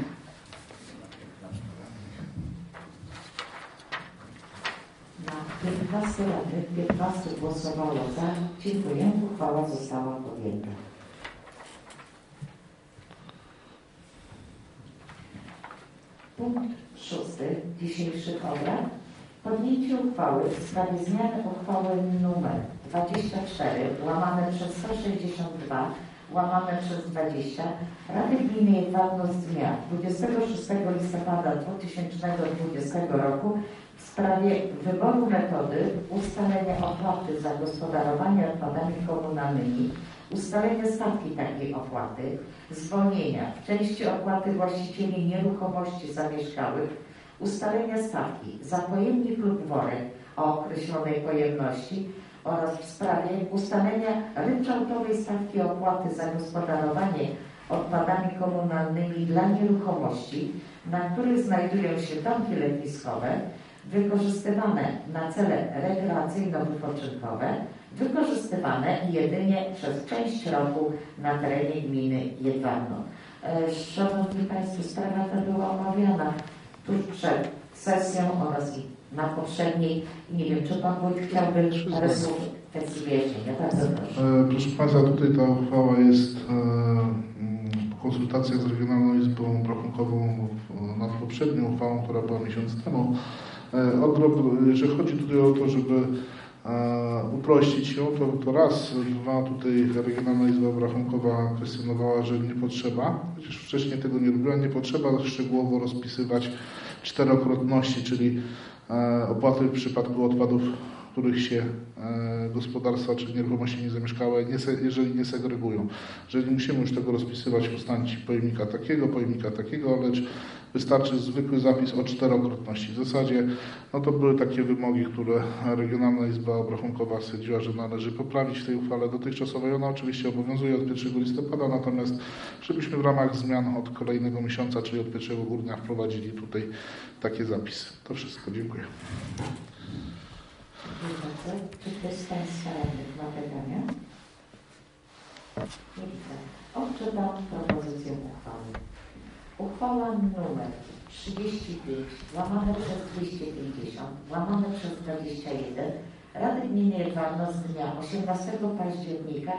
B: Na 15 radnych 15 głosowało za. Dziękuję. Uchwała została podjęta. Punkt 6 dzisiejszych obrad. Podjęcie uchwały w sprawie zmiany uchwały nr 24 łamane przez 162 łamane przez 20 Rady Gminy Jedwabno z dnia 26 listopada 2020 roku w sprawie wyboru metody ustalenia opłaty za gospodarowanie odpadami komunalnymi, ustalenia stawki takiej opłaty, zwolnienia w części opłaty właścicieli nieruchomości zamieszkałych, ustalenia stawki za pojemnik lub worek o określonej pojemności oraz w sprawie ustalenia ryczałtowej stawki opłaty za gospodarowanie odpadami komunalnymi dla nieruchomości, na których znajdują się domki letniskowe, wykorzystywane na cele rekreacyjno-wypoczynkowe, wykorzystywane jedynie przez część roku na terenie gminy Jedwabno. Szanowni Państwo, sprawa ta była omawiana tuż przed sesją oraz i na poprzedniej. Nie wiem, czy Pan Wójt chciałby parę słów w kwestii wyjaśnienia. Bardzo proszę.
D: proszę Państwa, tutaj ta uchwała jest po konsultacjach z Regionalną Izbą Obrachunkową nad poprzednią uchwałą, która była miesiąc temu. Że chodzi tutaj o to, żeby uprościć ją, to raz, dwa, tutaj Regionalna Izba Obrachunkowa kwestionowała, że nie potrzeba, chociaż wcześniej tego nie robiła, nie potrzeba szczegółowo rozpisywać czterokrotności, czyli opłaty w przypadku odpadów, których się gospodarstwa czy nieruchomości niezamieszkałe, jeżeli nie segregują. Że nie musimy już tego rozpisywać w postaci pojemnika takiego, lecz wystarczy zwykły zapis o czterokrotności. W zasadzie to były takie wymogi, które Regionalna Izba Obrachunkowa stwierdziła, że należy poprawić w tej uchwale dotychczasowej. Ona oczywiście obowiązuje od 1 listopada, natomiast żebyśmy w ramach zmian od kolejnego miesiąca, czyli od 1 grudnia wprowadzili tutaj takie zapisy. To wszystko. Dziękuję.
B: Czy ktoś z Państwa radnych ma pytania? Nie widzę. Odczytam propozycję uchwały. Uchwała nr 35 łamane przez 250 łamane przez 21 Rady Gminy Jedwabno z dnia 18 października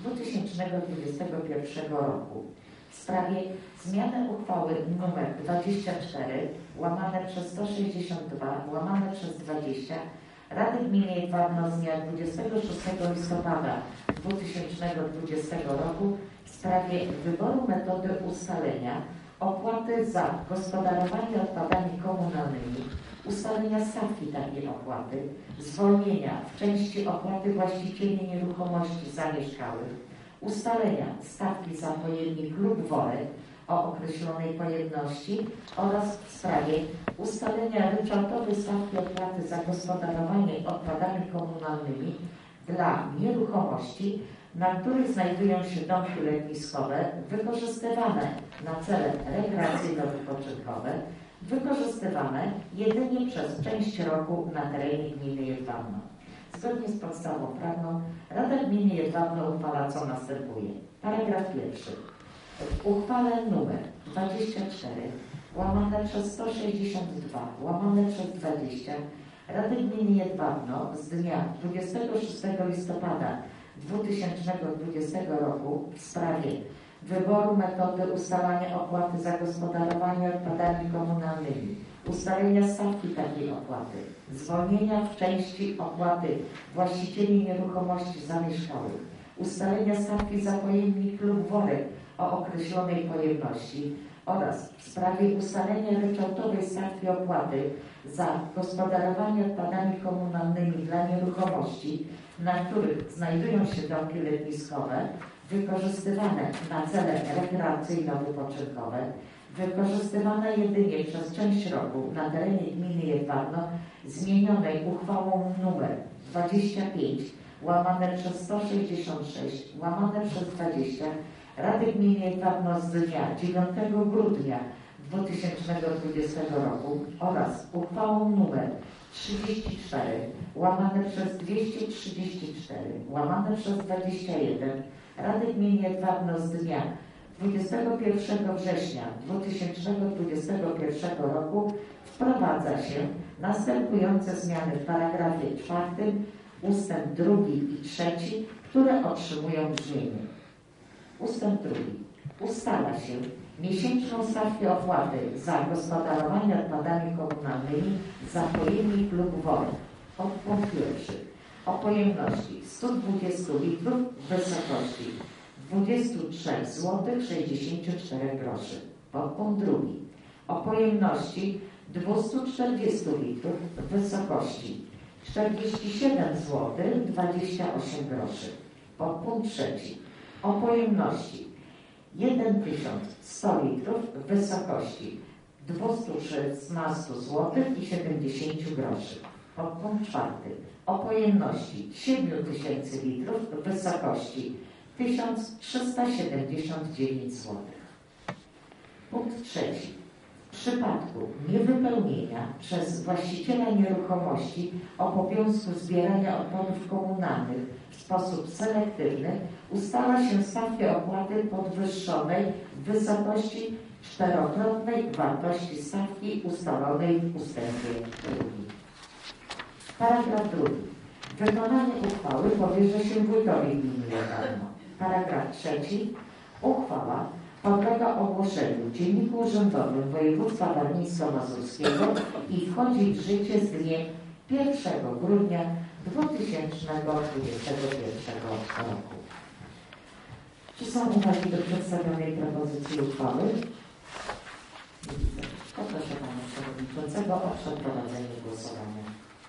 B: 2021 roku w sprawie zmiany uchwały nr 24 łamane przez 162 łamane przez 20 Rady Gminy Jedwabno z dnia 26 listopada 2020 roku w sprawie wyboru metody ustalenia opłaty za gospodarowanie odpadami komunalnymi, ustalenia stawki takiej opłaty, zwolnienia w części opłaty właścicieli nieruchomości zamieszkałych, ustalenia stawki za pojemnik lub worek o określonej pojemności oraz w sprawie ustalenia ryczałtowej stawki opłaty za gospodarowanie odpadami komunalnymi dla nieruchomości, na których znajdują się domki letniskowe wykorzystywane na cele rekreacyjno-wypoczynkowe, wykorzystywane jedynie przez część roku na terenie gminy Jedwabno. Zgodnie z podstawą prawną Rada Gminy Jedwabno uchwala, co następuje. Paragraf 1. W uchwale nr 24 łamane przez 162 łamane przez 20 Rady Gminy Jedwabno z dnia 26 listopada 2020 roku w sprawie wyboru metody ustalania opłaty za gospodarowanie odpadami komunalnymi, ustalenia stawki takiej opłaty, zwolnienia w części opłaty właścicieli nieruchomości zamieszkałych, ustalenia stawki za pojemnik lub worek o określonej pojemności oraz w sprawie ustalenia ryczałtowej stawki opłaty za gospodarowanie odpadami komunalnymi dla nieruchomości, na których znajdują się domki letniskowe, wykorzystywane na cele rekreacyjno-wypoczynkowe, wykorzystywana jedynie przez część roku na terenie gminy Jedwabno, zmienionej uchwałą nr 25 /166/20 Rady Gminy Jedwabno z dnia 9 grudnia 2020 roku oraz uchwałą nr 34 /234/21 Rady Gminy Jedwabno z dnia 21 września 2021 roku wprowadza się następujące zmiany w paragrafie 4, ustęp 2 i 3, które otrzymują brzmienie. Ustęp 2. Ustala się miesięczną stawkę opłaty za gospodarowanie odpadami komunalnymi za pojemnik lub worek. Podpunkt 1. O pojemności 120 litrów w wysokości 23,64 zł. Podpunkt 2. O pojemności 240 litrów w wysokości 47,28 zł. Podpunkt 3. O pojemności 1100 litrów w wysokości 216,70 zł. Podpunkt 4. O pojemności 7000 litrów w wysokości 1379 zł. Punkt 3. W przypadku niewypełnienia przez właściciela nieruchomości obowiązku zbierania odpadów komunalnych w sposób selektywny ustala się stawkę opłaty podwyższonej w wysokości czterokrotnej wartości stawki ustalonej w ustępie 2. Paragraf 2. Wykonanie uchwały powierza się wójtowi gminy Jedwabno. Paragraf 3. Uchwała podlega ogłoszeniu w Dzienniku Urzędowym Województwa Warmińsko-Mazurskiego i wchodzi w życie z dniem 1 grudnia 2021 roku. Czy są uwagi do przedstawionej propozycji uchwały? Poproszę Pana Przewodniczącego o przeprowadzenie głosowania.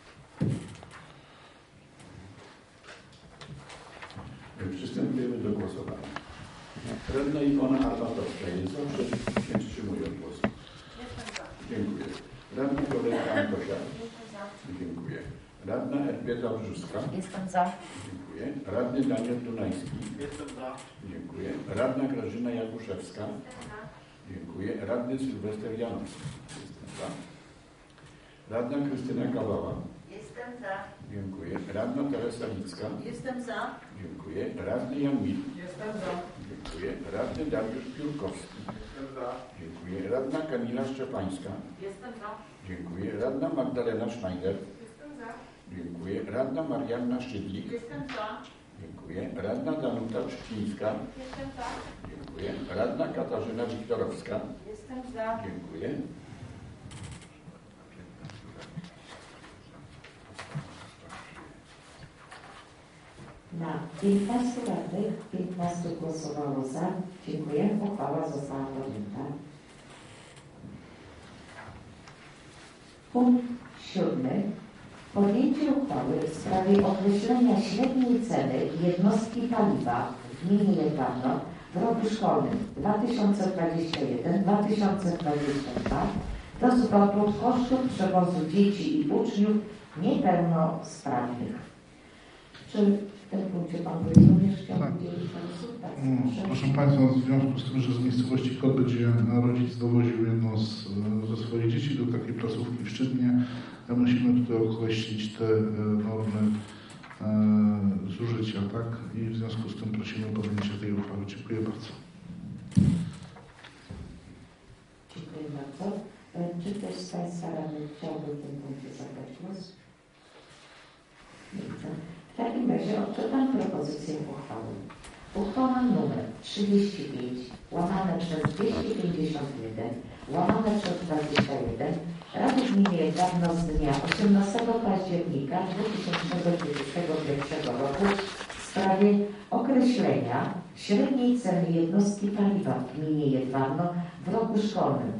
A: Przystępujemy do głosowania. Radna Iwona Arbatowska jest za, przeciw się wstrzymuje od głosu. Dziękuję. Radna Wioletta Antosiak. Dziękuję. Radna Elżbieta Brzuska.
C: Jestem za.
A: Dziękuję. Radny Daniel Dunajski.
F: Jestem za.
A: Dziękuję. Radna Grażyna Jakuszewska. Dziękuję. Radny Sylwester Janowski. Jestem za. Radna Krystyna Kawała.
C: Jestem za.
A: Dziękuję. Radna Teresa Licka.
C: Jestem za.
A: Dziękuję. Radny Jan Mil.
F: Jestem za.
A: Dziękuję. Radny Dariusz Piórkowski.
F: Jestem za.
A: Dziękuję. Radna Kamila Szczepańska.
C: Jestem za.
A: Dziękuję. Radna Magdalena Schneider.
C: Jestem za.
A: Dziękuję. Radna Marianna Szydlik.
C: Jestem za.
A: Dziękuję. Radna Danuta Trzcińska.
C: Jestem za.
A: Dziękuję. Radna Katarzyna Wiktorowska.
C: Jestem za.
A: Dziękuję.
B: Na 15 radnych 15 głosowało za. Dziękuję. Uchwała została podjęta. Punkt 7. Podjęcie uchwały w sprawie określenia średniej ceny jednostki paliwa w gminie Jedwabno w roku szkolnym 2021-2022 do zwrotu kosztów przewozu dzieci i uczniów niepełnosprawnych. Czy w tym punkcie Pan również chciał udzielić konsultacji?
D: Proszę Państwa, w związku z tym, że z miejscowości Kot będzie rodzic dowoził jedno ze swoich dzieci do takiej placówki w Szczytnie, musimy tutaj określić te normy zużycia, tak? I w związku z tym prosimy o podjęcie tej uchwały. Dziękuję bardzo.
B: Dziękuję bardzo. Czy ktoś z Państwa radnych chciałby w tym punkcie zabrać głos? Nie widzę. W takim razie odczytam propozycję uchwały. Uchwała nr 35 łamane przez 251 łamane przez 21 Rady Gminy Jedwabno z dnia 18 października 2021 roku w sprawie określenia średniej ceny jednostki paliwa w gminie Jedwabno w roku szkolnym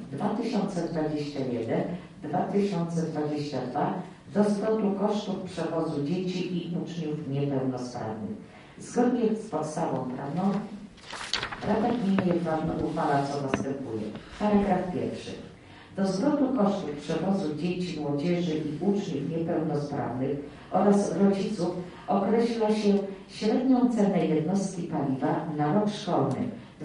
B: 2021-2022 do zwrotu kosztów przewozu dzieci i uczniów niepełnosprawnych. Zgodnie z podstawą prawną Rada Gminy Jedwabno uchwala, co następuje. Paragraf pierwszy. Do zwrotu kosztów przewozu dzieci, młodzieży i uczniów niepełnosprawnych oraz rodziców określa się średnią cenę jednostki paliwa na rok szkolny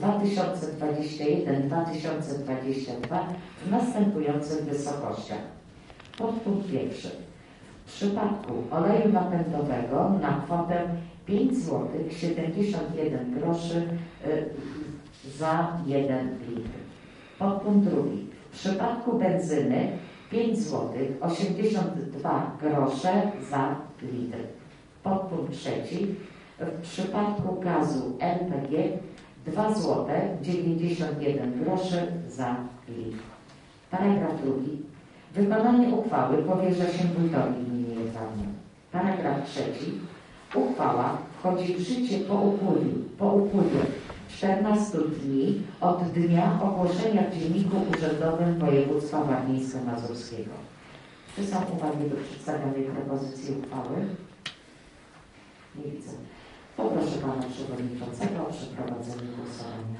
B: 2021-2022 w następujących wysokościach. Podpunkt pierwszy. W przypadku oleju napędowego na kwotę 5 zł 71 groszy za 1 litr. Podpunkt drugi. W przypadku benzyny 5 zł 82 grosze za litr. Podpunkt trzeci. W przypadku gazu LPG 2 zł 91 groszy za litr. Paragraf drugi. Wykonanie uchwały powierza się wójtowi gminy Jedwabno. Paragraf trzeci. Uchwała wchodzi w życie po upływie 14 dni od dnia ogłoszenia w Dzienniku Urzędowym Województwa Warmińsko-Mazurskiego. Czy są uwagi do przedstawionej propozycji uchwały? Nie widzę. Poproszę Pana Przewodniczącego o przeprowadzenie głosowania.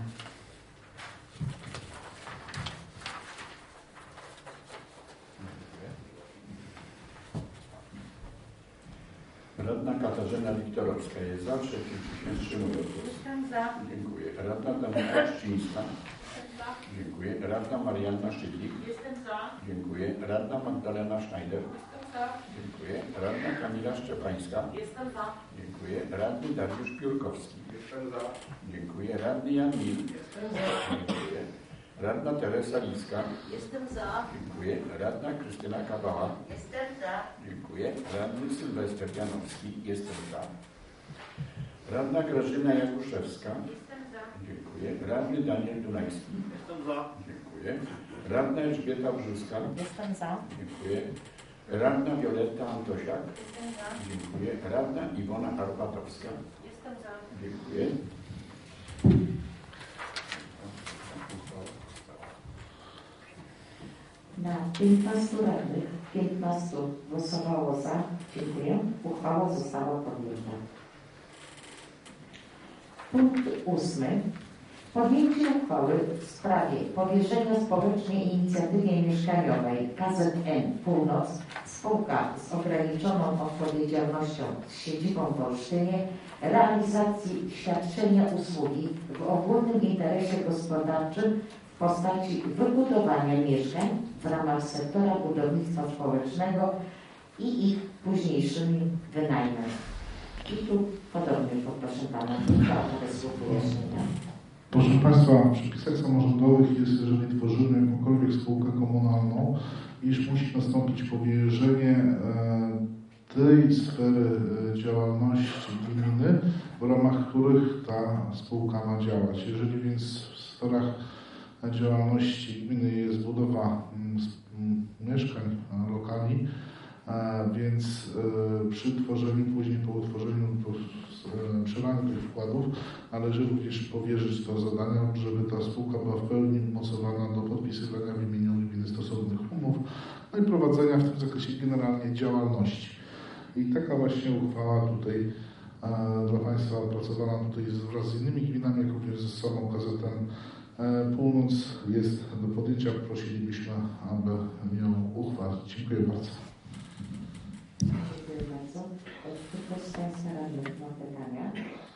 A: Radna Katarzyna Wiktorowska jest za, przeciw się wstrzymuje od głosu.
C: Jestem za.
A: Dziękuję. Radna Danuta Trzcińska.
C: Jestem za.
A: Dziękuję. Radna Marianna Szydlik.
C: Jestem za.
A: Dziękuję. Radna Magdalena Schneider.
C: Jestem za.
A: Dziękuję. Radna Kamila Szczepańska.
C: Jestem za.
A: Dziękuję. Radny Dariusz Piórkowski.
F: Jestem za.
A: Dziękuję. Radny Jan Mil.
F: Jestem za.
A: Dziękuję. Radna Teresa Liska.
C: Jestem za.
A: Dziękuję. Radna Krystyna Kawała.
C: Jestem za.
A: Dziękuję. Radny Sylwester Janowski. Jestem za. Radna Grażyna Jakuszewska.
C: Jestem za.
A: Dziękuję. Radny Daniel Dunajski.
F: Jestem za.
A: Dziękuję. Radna Elżbieta Brzuska.
B: Jestem za.
A: Dziękuję. Radna Wioletta Antosiak.
C: Jestem za.
A: Dziękuję. Radna Iwona Arbatowska.
C: Jestem za.
A: Dziękuję.
B: Na 15 radnych 15 głosowało za. Dziękuję. Uchwała została podjęta. Punkt 8. Podjęcie uchwały w sprawie powierzenia Społecznej Inicjatywie Mieszkaniowej KZN Północ spółka z ograniczoną odpowiedzialnością z siedzibą w Olsztynie realizacji świadczenia usługi w ogólnym interesie gospodarczym w postaci wybudowania mieszkań w ramach sektora budownictwa społecznego i ich późniejszymi wynajmem. I tu podobnie poproszę Pana Wójta o parę słów wyjaśnienia.
D: Proszę Państwa, w przepisach samorządowych jest, jeżeli tworzymy jakąkolwiek spółkę komunalną, iż musi nastąpić powierzenie tej sfery działalności gminy, w ramach których ta spółka ma działać. Jeżeli więc w sferach działalności gminy jest budowa mieszkań, lokali, więc przy tworzeniu, później po utworzeniu, przelaniu tych wkładów należy również powierzyć to zadania, żeby ta spółka była w pełni umocowana do podpisywania w imieniu gminy stosownych umów, no i prowadzenia w tym zakresie generalnie działalności. I taka właśnie uchwała tutaj dla Państwa opracowana tutaj wraz z innymi gminami, jak również ze samą KZN Północ jest do podjęcia. Prosilibyśmy, aby ją uchwalić. Dziękuję bardzo.
B: Dziękuję bardzo. Czy ktoś z Państwa radnych ma pytania?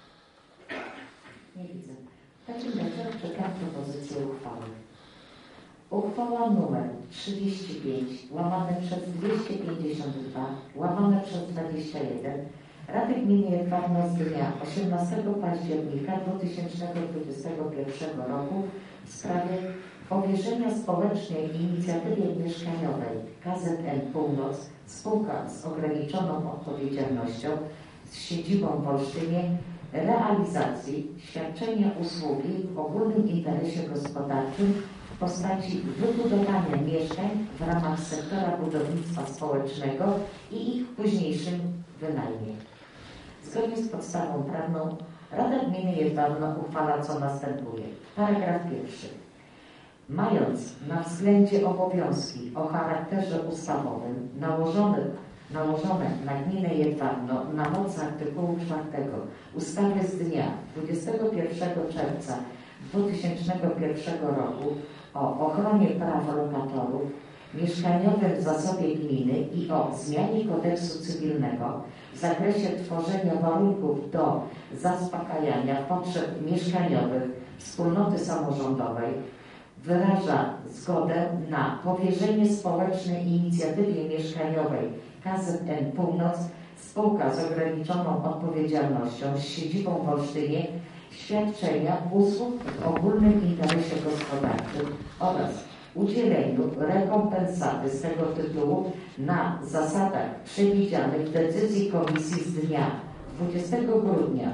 B: Nie widzę. W takim razie czekam propozycję uchwały. Uchwała nr 35 łamane przez 252 łamane przez 21 Rady Gminy Jedwabno z dnia 18 października 2021 roku w sprawie powierzenia Społecznej Inicjatywie Mieszkaniowej KZN Północ spółka z ograniczoną odpowiedzialnością z siedzibą w Olsztynie realizacji świadczenia usługi w ogólnym interesie gospodarczym w postaci wybudowania mieszkań w ramach sektora budownictwa społecznego i ich późniejszym wynajmie. Zgodnie z podstawą prawną Rada Gminy Jedwabno uchwala, co następuje. Paragraf 1. Mając na względzie obowiązki o charakterze ustawowym nałożone na gminę Jedwabno na mocy artykułu 4 ustawy z dnia 21 czerwca 2001 roku o ochronie praw lokatorów, mieszkaniowym zasobie gminy i o zmianie kodeksu cywilnego w zakresie tworzenia warunków do zaspokajania potrzeb mieszkaniowych wspólnoty samorządowej, wyraża zgodę na powierzenie społecznej inicjatywie mieszkaniowej KZN Północ, spółka z ograniczoną odpowiedzialnością z siedzibą w Olsztynie, świadczenia usług w ogólnym interesie gospodarczym oraz udzieleniu rekompensaty z tego tytułu na zasadach przewidzianych w decyzji Komisji z dnia 20 grudnia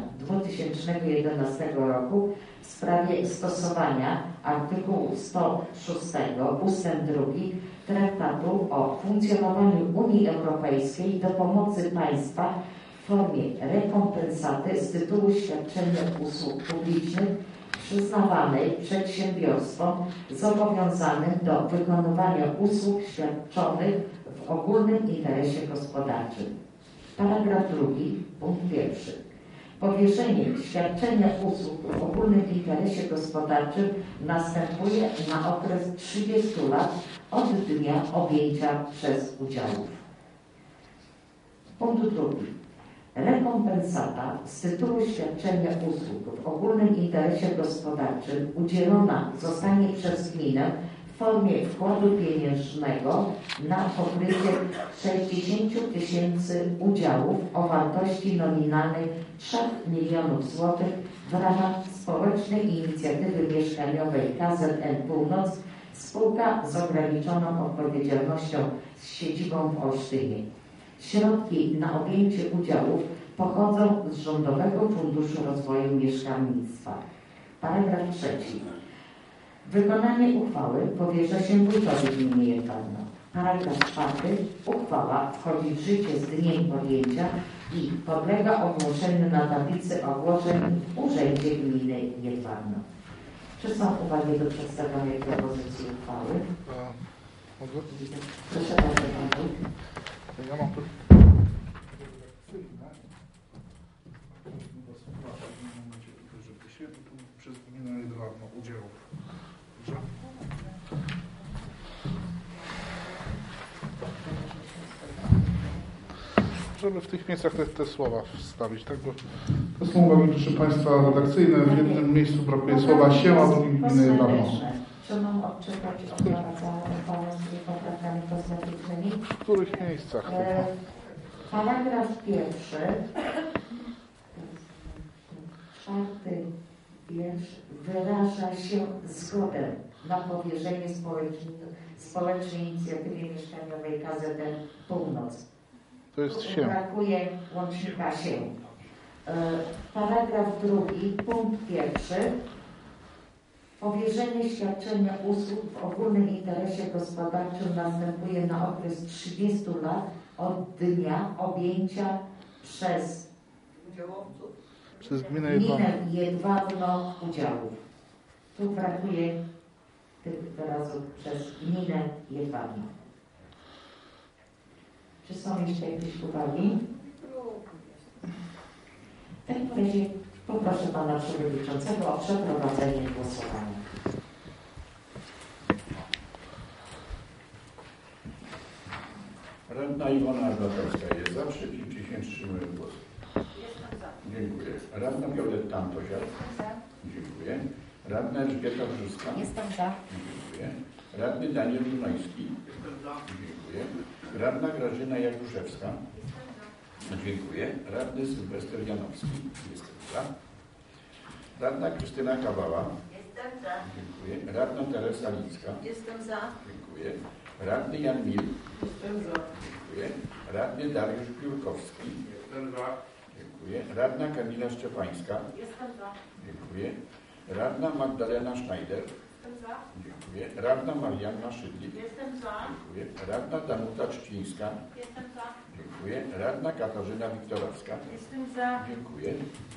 B: 2011 roku w sprawie stosowania artykułu 106 ust. 2 Traktatu o funkcjonowaniu Unii Europejskiej do pomocy państwa w formie rekompensaty z tytułu świadczenia usług publicznych przyznawanej przedsiębiorstwom zobowiązanym do wykonywania usług świadczonych w ogólnym interesie gospodarczym. Paragraf 2, punkt 1. Powierzenie świadczenia usług w ogólnym interesie gospodarczym następuje na okres 30 lat od dnia objęcia przez udziałów. Punkt 2. Rekompensata z tytułu świadczenia usług w ogólnym interesie gospodarczym udzielona zostanie przez gminę w formie wkładu pieniężnego na pokrycie 60 000 udziałów o wartości nominalnej 3 milionów złotych w ramach społecznej inicjatywy mieszkaniowej KZN Północ, spółka z ograniczoną odpowiedzialnością z siedzibą w Olsztynie. Środki na objęcie udziałów pochodzą z Rządowego Funduszu Rozwoju Mieszkalnictwa. Paragraf 3. Wykonanie uchwały powierza się wójtowi gminy Jedwabno. Paragraf 4. Uchwała wchodzi w życie z dniem podjęcia i podlega ogłoszeniu na tablicy ogłoszeń w Urzędzie Gminy Jedwabno. Czy są uwagi do przedstawionej propozycji uchwały? Proszę bardzo, pan wójt.
D: Ja mam tu żeby się przez gminę Jedwabno udziałów. Dobrze? Żeby w tych miejscach te słowa wstawić, tak? Bo to są uwagi, proszę Państwa, redakcyjne. W jednym miejscu brakuje słowa się, a w drugim gminy Jedwabno.
B: Czy mam odczytać oprowadzoną uchwałę z poprawkami kosmetycznymi?
D: W których miejscach?
B: Paragraf 1. 4. wiersz wyraża się zgodę na powierzenie społecznej inicjatywie mieszkaniowej KZN Północ.
D: To jest się.
B: Brakuje łącznika się. Paragraf 2. Punkt 1. Powierzenie świadczenia usług w ogólnym interesie gospodarczym następuje na okres 30 lat od dnia objęcia przez
D: gminę Jedwabno.
B: Jedwabno udziałów. Tu brakuje tych wyrazów przez gminę Jedwabno. Czy są jeszcze jakieś uwagi? W takim razie poproszę Pana Przewodniczącego o przeprowadzenie głosowania.
A: Radna Iwona Arbatowska jest za, przeciwnie się wstrzymują głos.
C: Jestem za.
A: Dziękuję. Radna Wioletta Antosiak.
C: Jestem za.
A: Dziękuję. Radna Elżbieta Brzyska.
C: Jestem za.
A: Dziękuję. Radny Daniel Dunajski. Jestem za. Dziękuję. Radna Grażyna Jakuszewska.
C: Jestem za.
A: Dziękuję. Radny Sylwester Janowski. Jestem za. Radna Krystyna Kawała.
C: Jestem za.
A: Dziękuję. Radna Teresa Licka.
C: Jestem za.
A: Dziękuję. Radny Jan Mil.
C: Jestem za.
A: Dziękuję. Radny Dariusz Piórkowski.
F: Jestem za.
A: Dziękuję. Dziękuję. Radna Kamila Szczepańska.
C: Jestem za.
A: Dziękuję. Radna Magdalena Schneider.
C: Jestem za.
A: Dziękuję. Radna Marianna Szydlik.
C: Jestem za.
A: Dziękuję. Radna Danuta Czcińska.
C: Jestem za.
A: Dziękuję. Radna Katarzyna Wiktorowska.
C: Jestem za.
A: Dziękuję.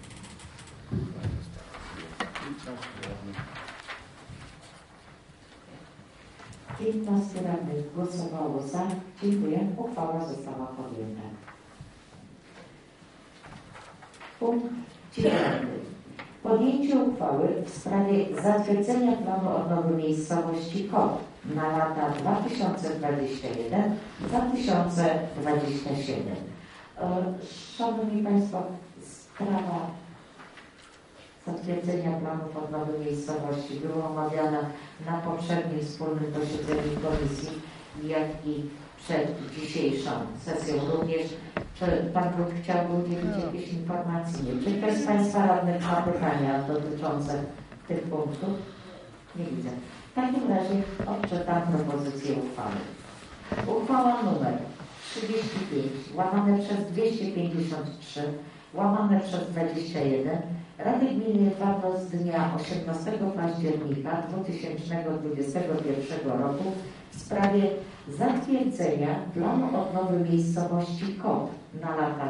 B: 15 radnych głosowało za. Dziękuję. Uchwała została podjęta. Punkt 9. Podjęcie uchwały w sprawie zatwierdzenia planu odnowy miejscowości KOP na lata 2021-2027. Szanowni Państwo, sprawa zatwierdzenia planów odnowy miejscowości była omawiana na poprzednim wspólnym posiedzeniu komisji, jak i przed dzisiejszą sesją również. Czy Pan Wójt chciałby udzielić jakiejś informacji? Czy ktoś z Państwa radnych ma pytania dotyczące tych punktów? Nie widzę. W takim razie odczytam propozycję uchwały. Uchwała numer 35 łamane przez 253 łamane przez 21 Rady Gminy Jedwabno z dnia 18 października 2021 roku w sprawie zatwierdzenia planu odnowy miejscowości KOP na lata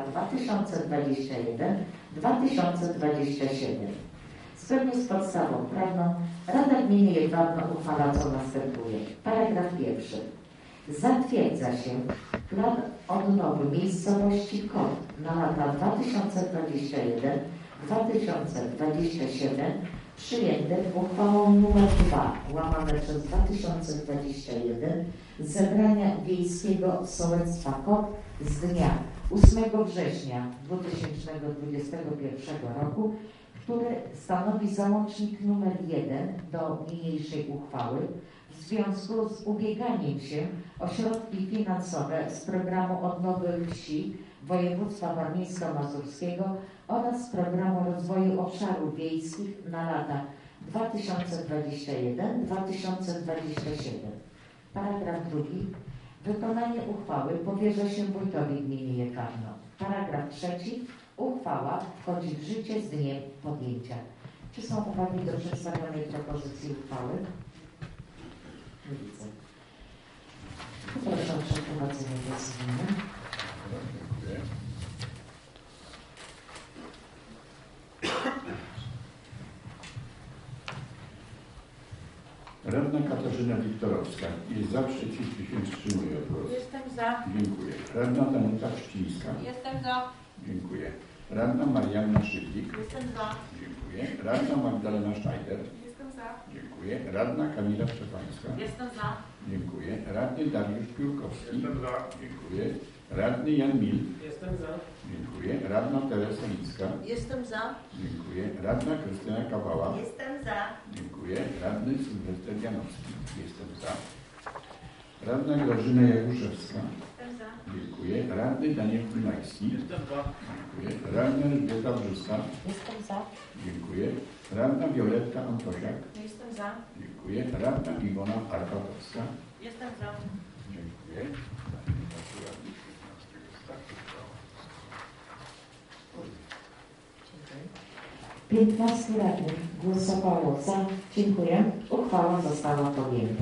B: 2021-2027. Zgodnie z podstawą prawną Rada Gminy Jedwabno uchwala, co następuje. Paragraf 1. Zatwierdza się plan odnowy miejscowości KOP na lata 2021-2027 przyjęty uchwałą nr 2 łamane przez 2021 Zebrania Wiejskiego Sołectwa KOP z dnia 8 września 2021 roku, który stanowi załącznik nr 1 do niniejszej uchwały w związku z ubieganiem się o środki finansowe z programu odnowy wsi województwa warmińsko-mazurskiego oraz z programu rozwoju obszarów wiejskich na lata 2021-2027. Paragraf 2. Wykonanie uchwały powierza się wójtowi gminy Jedwabno. Paragraf 3. Uchwała wchodzi w życie z dniem podjęcia. Czy są uwagi do przedstawionej propozycji uchwały? Nie widzę. Proszę o przeprowadzenie głosowania.
A: Dziękuję. Radna Katarzyna Wiktorowska. Jest za, przeciw, 10 wstrzymuje od głosu.
C: Jestem za.
A: Dziękuję. Radna Danuta Czcińska.
C: Jestem za.
A: Dziękuję. Radna Marianna Szydlik.
C: Jestem za.
A: Dziękuję. Radna Magdalena Schneider.
C: Jestem za.
A: Dziękuję. Radna Kamila Szczepańska.
C: Jestem za.
A: Dziękuję. Radny Dariusz Piórkowski.
F: Jestem za.
A: Dziękuję. Radny Jan Mil.
F: Jestem za.
A: Dziękuję. Radna Teresa Licka.
C: Jestem za.
A: Dziękuję. Radna Krystyna Kawała.
C: Jestem za.
A: Dziękuję. Radny Sylwester Janowski. Jestem za. Radna Grażyna Jakuszewska.
C: Jestem za.
A: Dziękuję. Radny Daniel Kulajski.
F: Jestem za.
A: Dziękuję. Radna Elżbieta Brzuska.
C: Jestem za.
A: Dziękuję. Radna Wioletta Antosiak.
C: Jestem za.
A: Dziękuję. Radna Iwona Arpatowska.
C: Jestem za.
A: Dziękuję.
B: 15 radnych głosowało za. Dziękuję. Uchwała została podjęta.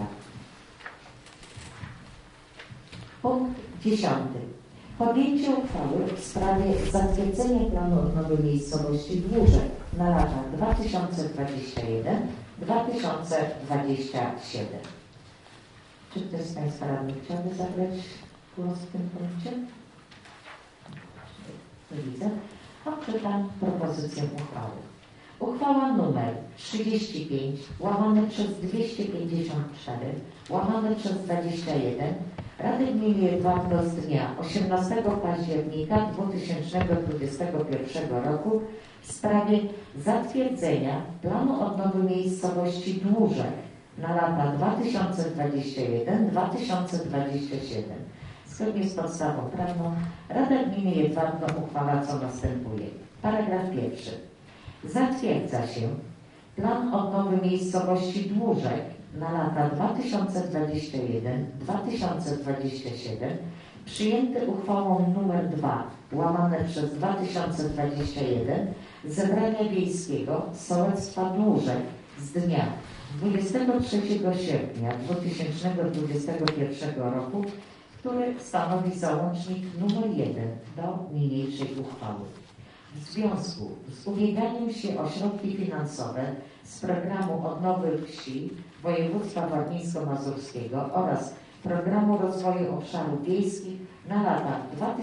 B: Punkt 10. Podjęcie uchwały w sprawie zatwierdzenia planu odnowy miejscowości Dłużek na lata 2021-2027. Czy ktoś z Państwa radnych chciałby zabrać głos w tym punkcie? Nie widzę. Odczytam propozycję uchwały. Uchwała numer 35 łamane przez 254 łamane przez 21 Rady Gminy Jedwabno z dnia 18 października 2021 roku w sprawie zatwierdzenia planu odnowy miejscowości Dłużek na lata 2021-2027. Zgodnie z podstawą prawną Rada Gminy Jedwabno uchwala, co następuje. Paragraf 1. Zatwierdza się plan odnowy miejscowości Dłużek na lata 2021-2027 przyjęty uchwałą nr 2 łamane przez 2021 Zebrania Wiejskiego Sołectwa Dłużek z dnia 23 sierpnia 2021 roku, który stanowi załącznik nr 1 do niniejszej uchwały. W związku z ubieganiem się o środki finansowe z programu Odnowy Wsi Województwa Warmińsko-Mazurskiego oraz Programu Rozwoju Obszarów Wiejskich na lata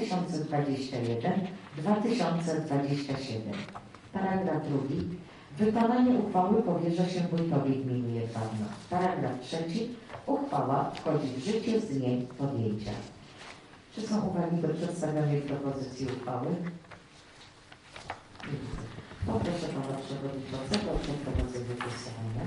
B: 2021-2027. Paragraf 2. Wykonanie uchwały powierza się wójtowi gminy Jedwabno. Paragraf 3. Uchwała wchodzi w życie z dniem podjęcia. Czy są uwagi do przedstawionej propozycji uchwały? Poproszę pana przewodniczącego o przeprowadzenie głosowania.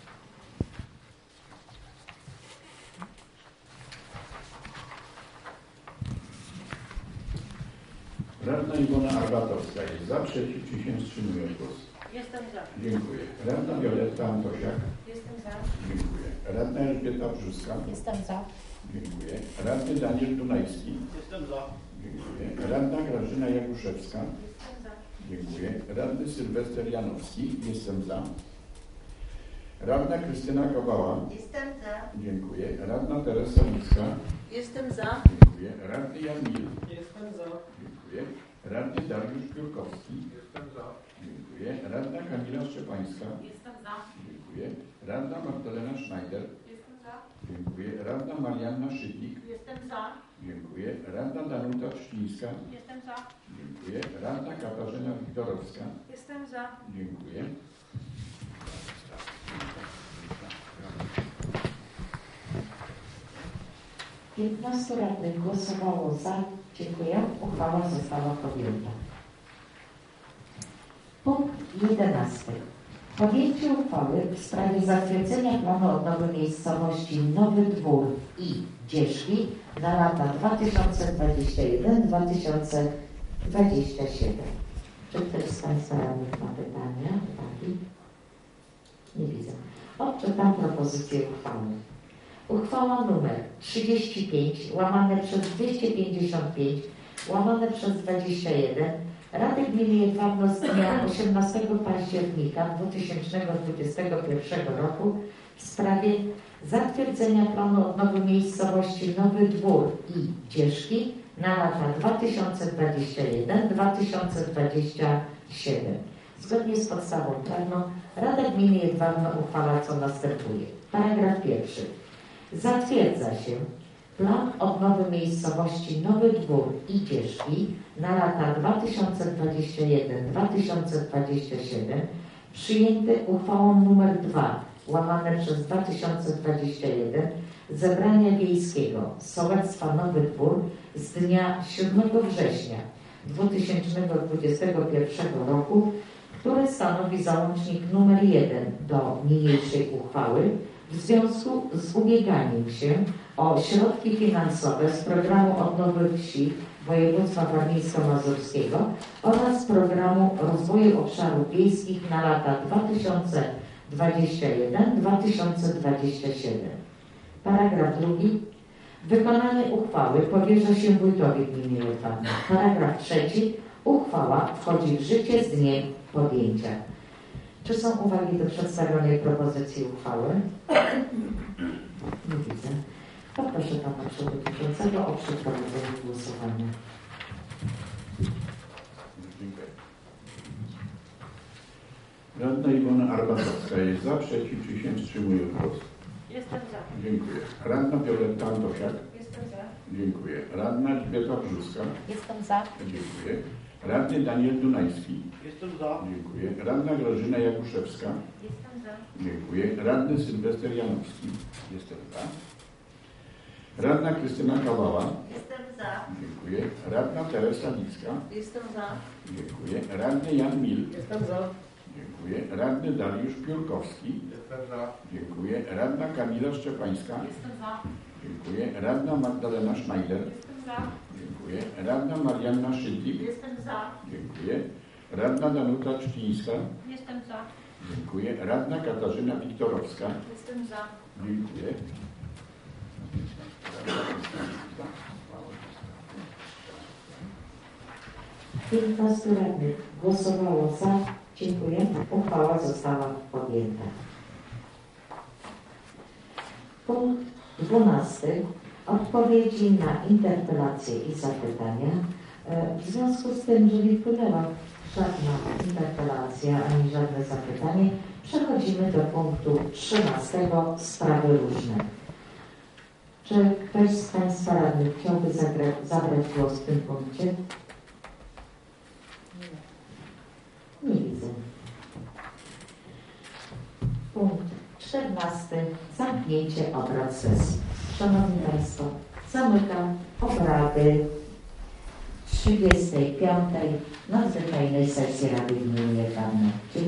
A: Radna Iwona Arbatowska jest za, przeciw, czy się wstrzymuje od głosu?
C: Jestem za.
A: Dziękuję. Radna Wioletta Antosiak.
C: Jestem za.
A: Dziękuję. Radna Elżbieta Brzuska.
C: Jestem za.
A: Dziękuję. Radny Daniel Dunajski.
F: Jestem za.
A: Dziękuję. Radna Grażyna Jakuszewska.
C: Jestem za.
A: Dziękuję. Radny Sylwester Janowski. Jestem za. Radna Krystyna Kowała.
C: Jestem za.
A: Dziękuję. Radna Teresa Licka.
C: Jestem za.
A: Dziękuję. Radny Jan Mil.
F: Jestem za.
A: Dziękuję. Radny Dariusz Piórkowski.
F: Jestem za.
A: Dziękuję. Radna Kamila Szczepańska.
C: Jestem za.
A: Dziękuję. Radna Magdalena Schneider.
C: Jestem za.
A: Dziękuję. Radna Marianna Szydlik.
C: Jestem za.
A: Dziękuję. Radna Danuta Trzcińska.
C: Jestem za.
A: Dziękuję. Radna Katarzyna Wiktorowska.
C: Jestem za.
A: Dziękuję.
B: 15 radnych głosowało za. Dziękuję. Uchwała została podjęta. Punkt 11. Podjęcie uchwały w sprawie zatwierdzenia planu odnowy miejscowości Nowy Dwór i Dzieszki na lata 2021-2027. Czy ktoś z Państwa radnych ma pytania? Nie widzę. Odczytam propozycję uchwały. Uchwała nr 35 łamane przez 255 łamane przez 21 Rady Gminy Jedwabno z dnia 18 października 2021 roku w sprawie zatwierdzenia planu odnowy miejscowości Nowy Dwór i Dzieszki na lata 2021-2027. Zgodnie z podstawą prawną Rada Gminy Jedwabno uchwala, co następuje. Paragraf 1. Zatwierdza się plan odnowy miejscowości Nowy Dwór i Dzieszki na lata 2021-2027 przyjęty uchwałą nr 2 łamane przez 2021 Zebrania Wiejskiego Sołectwa Nowy Dwór z dnia 7 września 2021 roku, który stanowi załącznik nr 1 do niniejszej uchwały w związku z ubieganiem się o środki finansowe z Programu Odnowy Wsi Województwa Warmińsko-Mazurskiego oraz Programu Rozwoju Obszarów Wiejskich na lata 2021-2027. Paragraf 2. Wykonanie uchwały powierza się wójtowi gminy Jedwabno. Paragraf 3. Uchwała wchodzi w życie z dniem podjęcia. Czy są uwagi do przedstawionej propozycji uchwały? Nie widzę. Poproszę pana przewodniczącego o przeprowadzenie głosowania.
A: Dziękuję. Radna Iwona Arbatowska jest za, przeciw, czy się wstrzymuje od głosu?
C: Jestem za.
A: Dziękuję. Radna Wioletta Antosiak.
C: Jestem za.
A: Dziękuję. Radna Elżbieta Brzuska.
C: Jestem za.
A: Dziękuję. Radny Daniel Dunajski.
F: Jestem za.
A: Dziękuję. Radna Grażyna Jakuszewska.
C: Jestem za.
A: Dziękuję. Radny Sylwester Janowski. Jestem za. Radna Krystyna Kowała.
C: Jestem za.
A: Dziękuję. Radna Teresa Licka.
C: Jestem za.
A: Dziękuję. Radny Jan Mil.
F: Jestem za.
A: Dziękuję. Radny Dariusz Piórkowski.
F: Jestem za.
A: Dziękuję. Radna Kamila Szczepańska.
C: Jestem za.
A: Dziękuję. Radna Magdalena Schneider.
C: Jestem za.
A: Dziękuję. Radna Marianna Szydlik.
C: Jestem za.
A: Dziękuję. Radna Danuta Trzcińska.
C: Jestem za.
A: Dziękuję. Radna Katarzyna Wiktorowska.
C: Jestem za.
A: Dziękuję.
B: 15 radnych głosowało za. Dziękuję. Uchwała została podjęta. Punkt 12. Odpowiedzi na interpelacje i zapytania. W związku z tym, że nie wpłynęła żadna interpelacja ani żadne zapytanie, przechodzimy do punktu 13. Sprawy różne. Czy ktoś z Państwa radnych chciałby zabrać głos w tym punkcie? Nie widzę. Punkt 14. Zamknięcie obrad sesji. Szanowni Państwo, zamykam obrady 35. nadzwyczajnej sesji Rady Gminy Jezerna.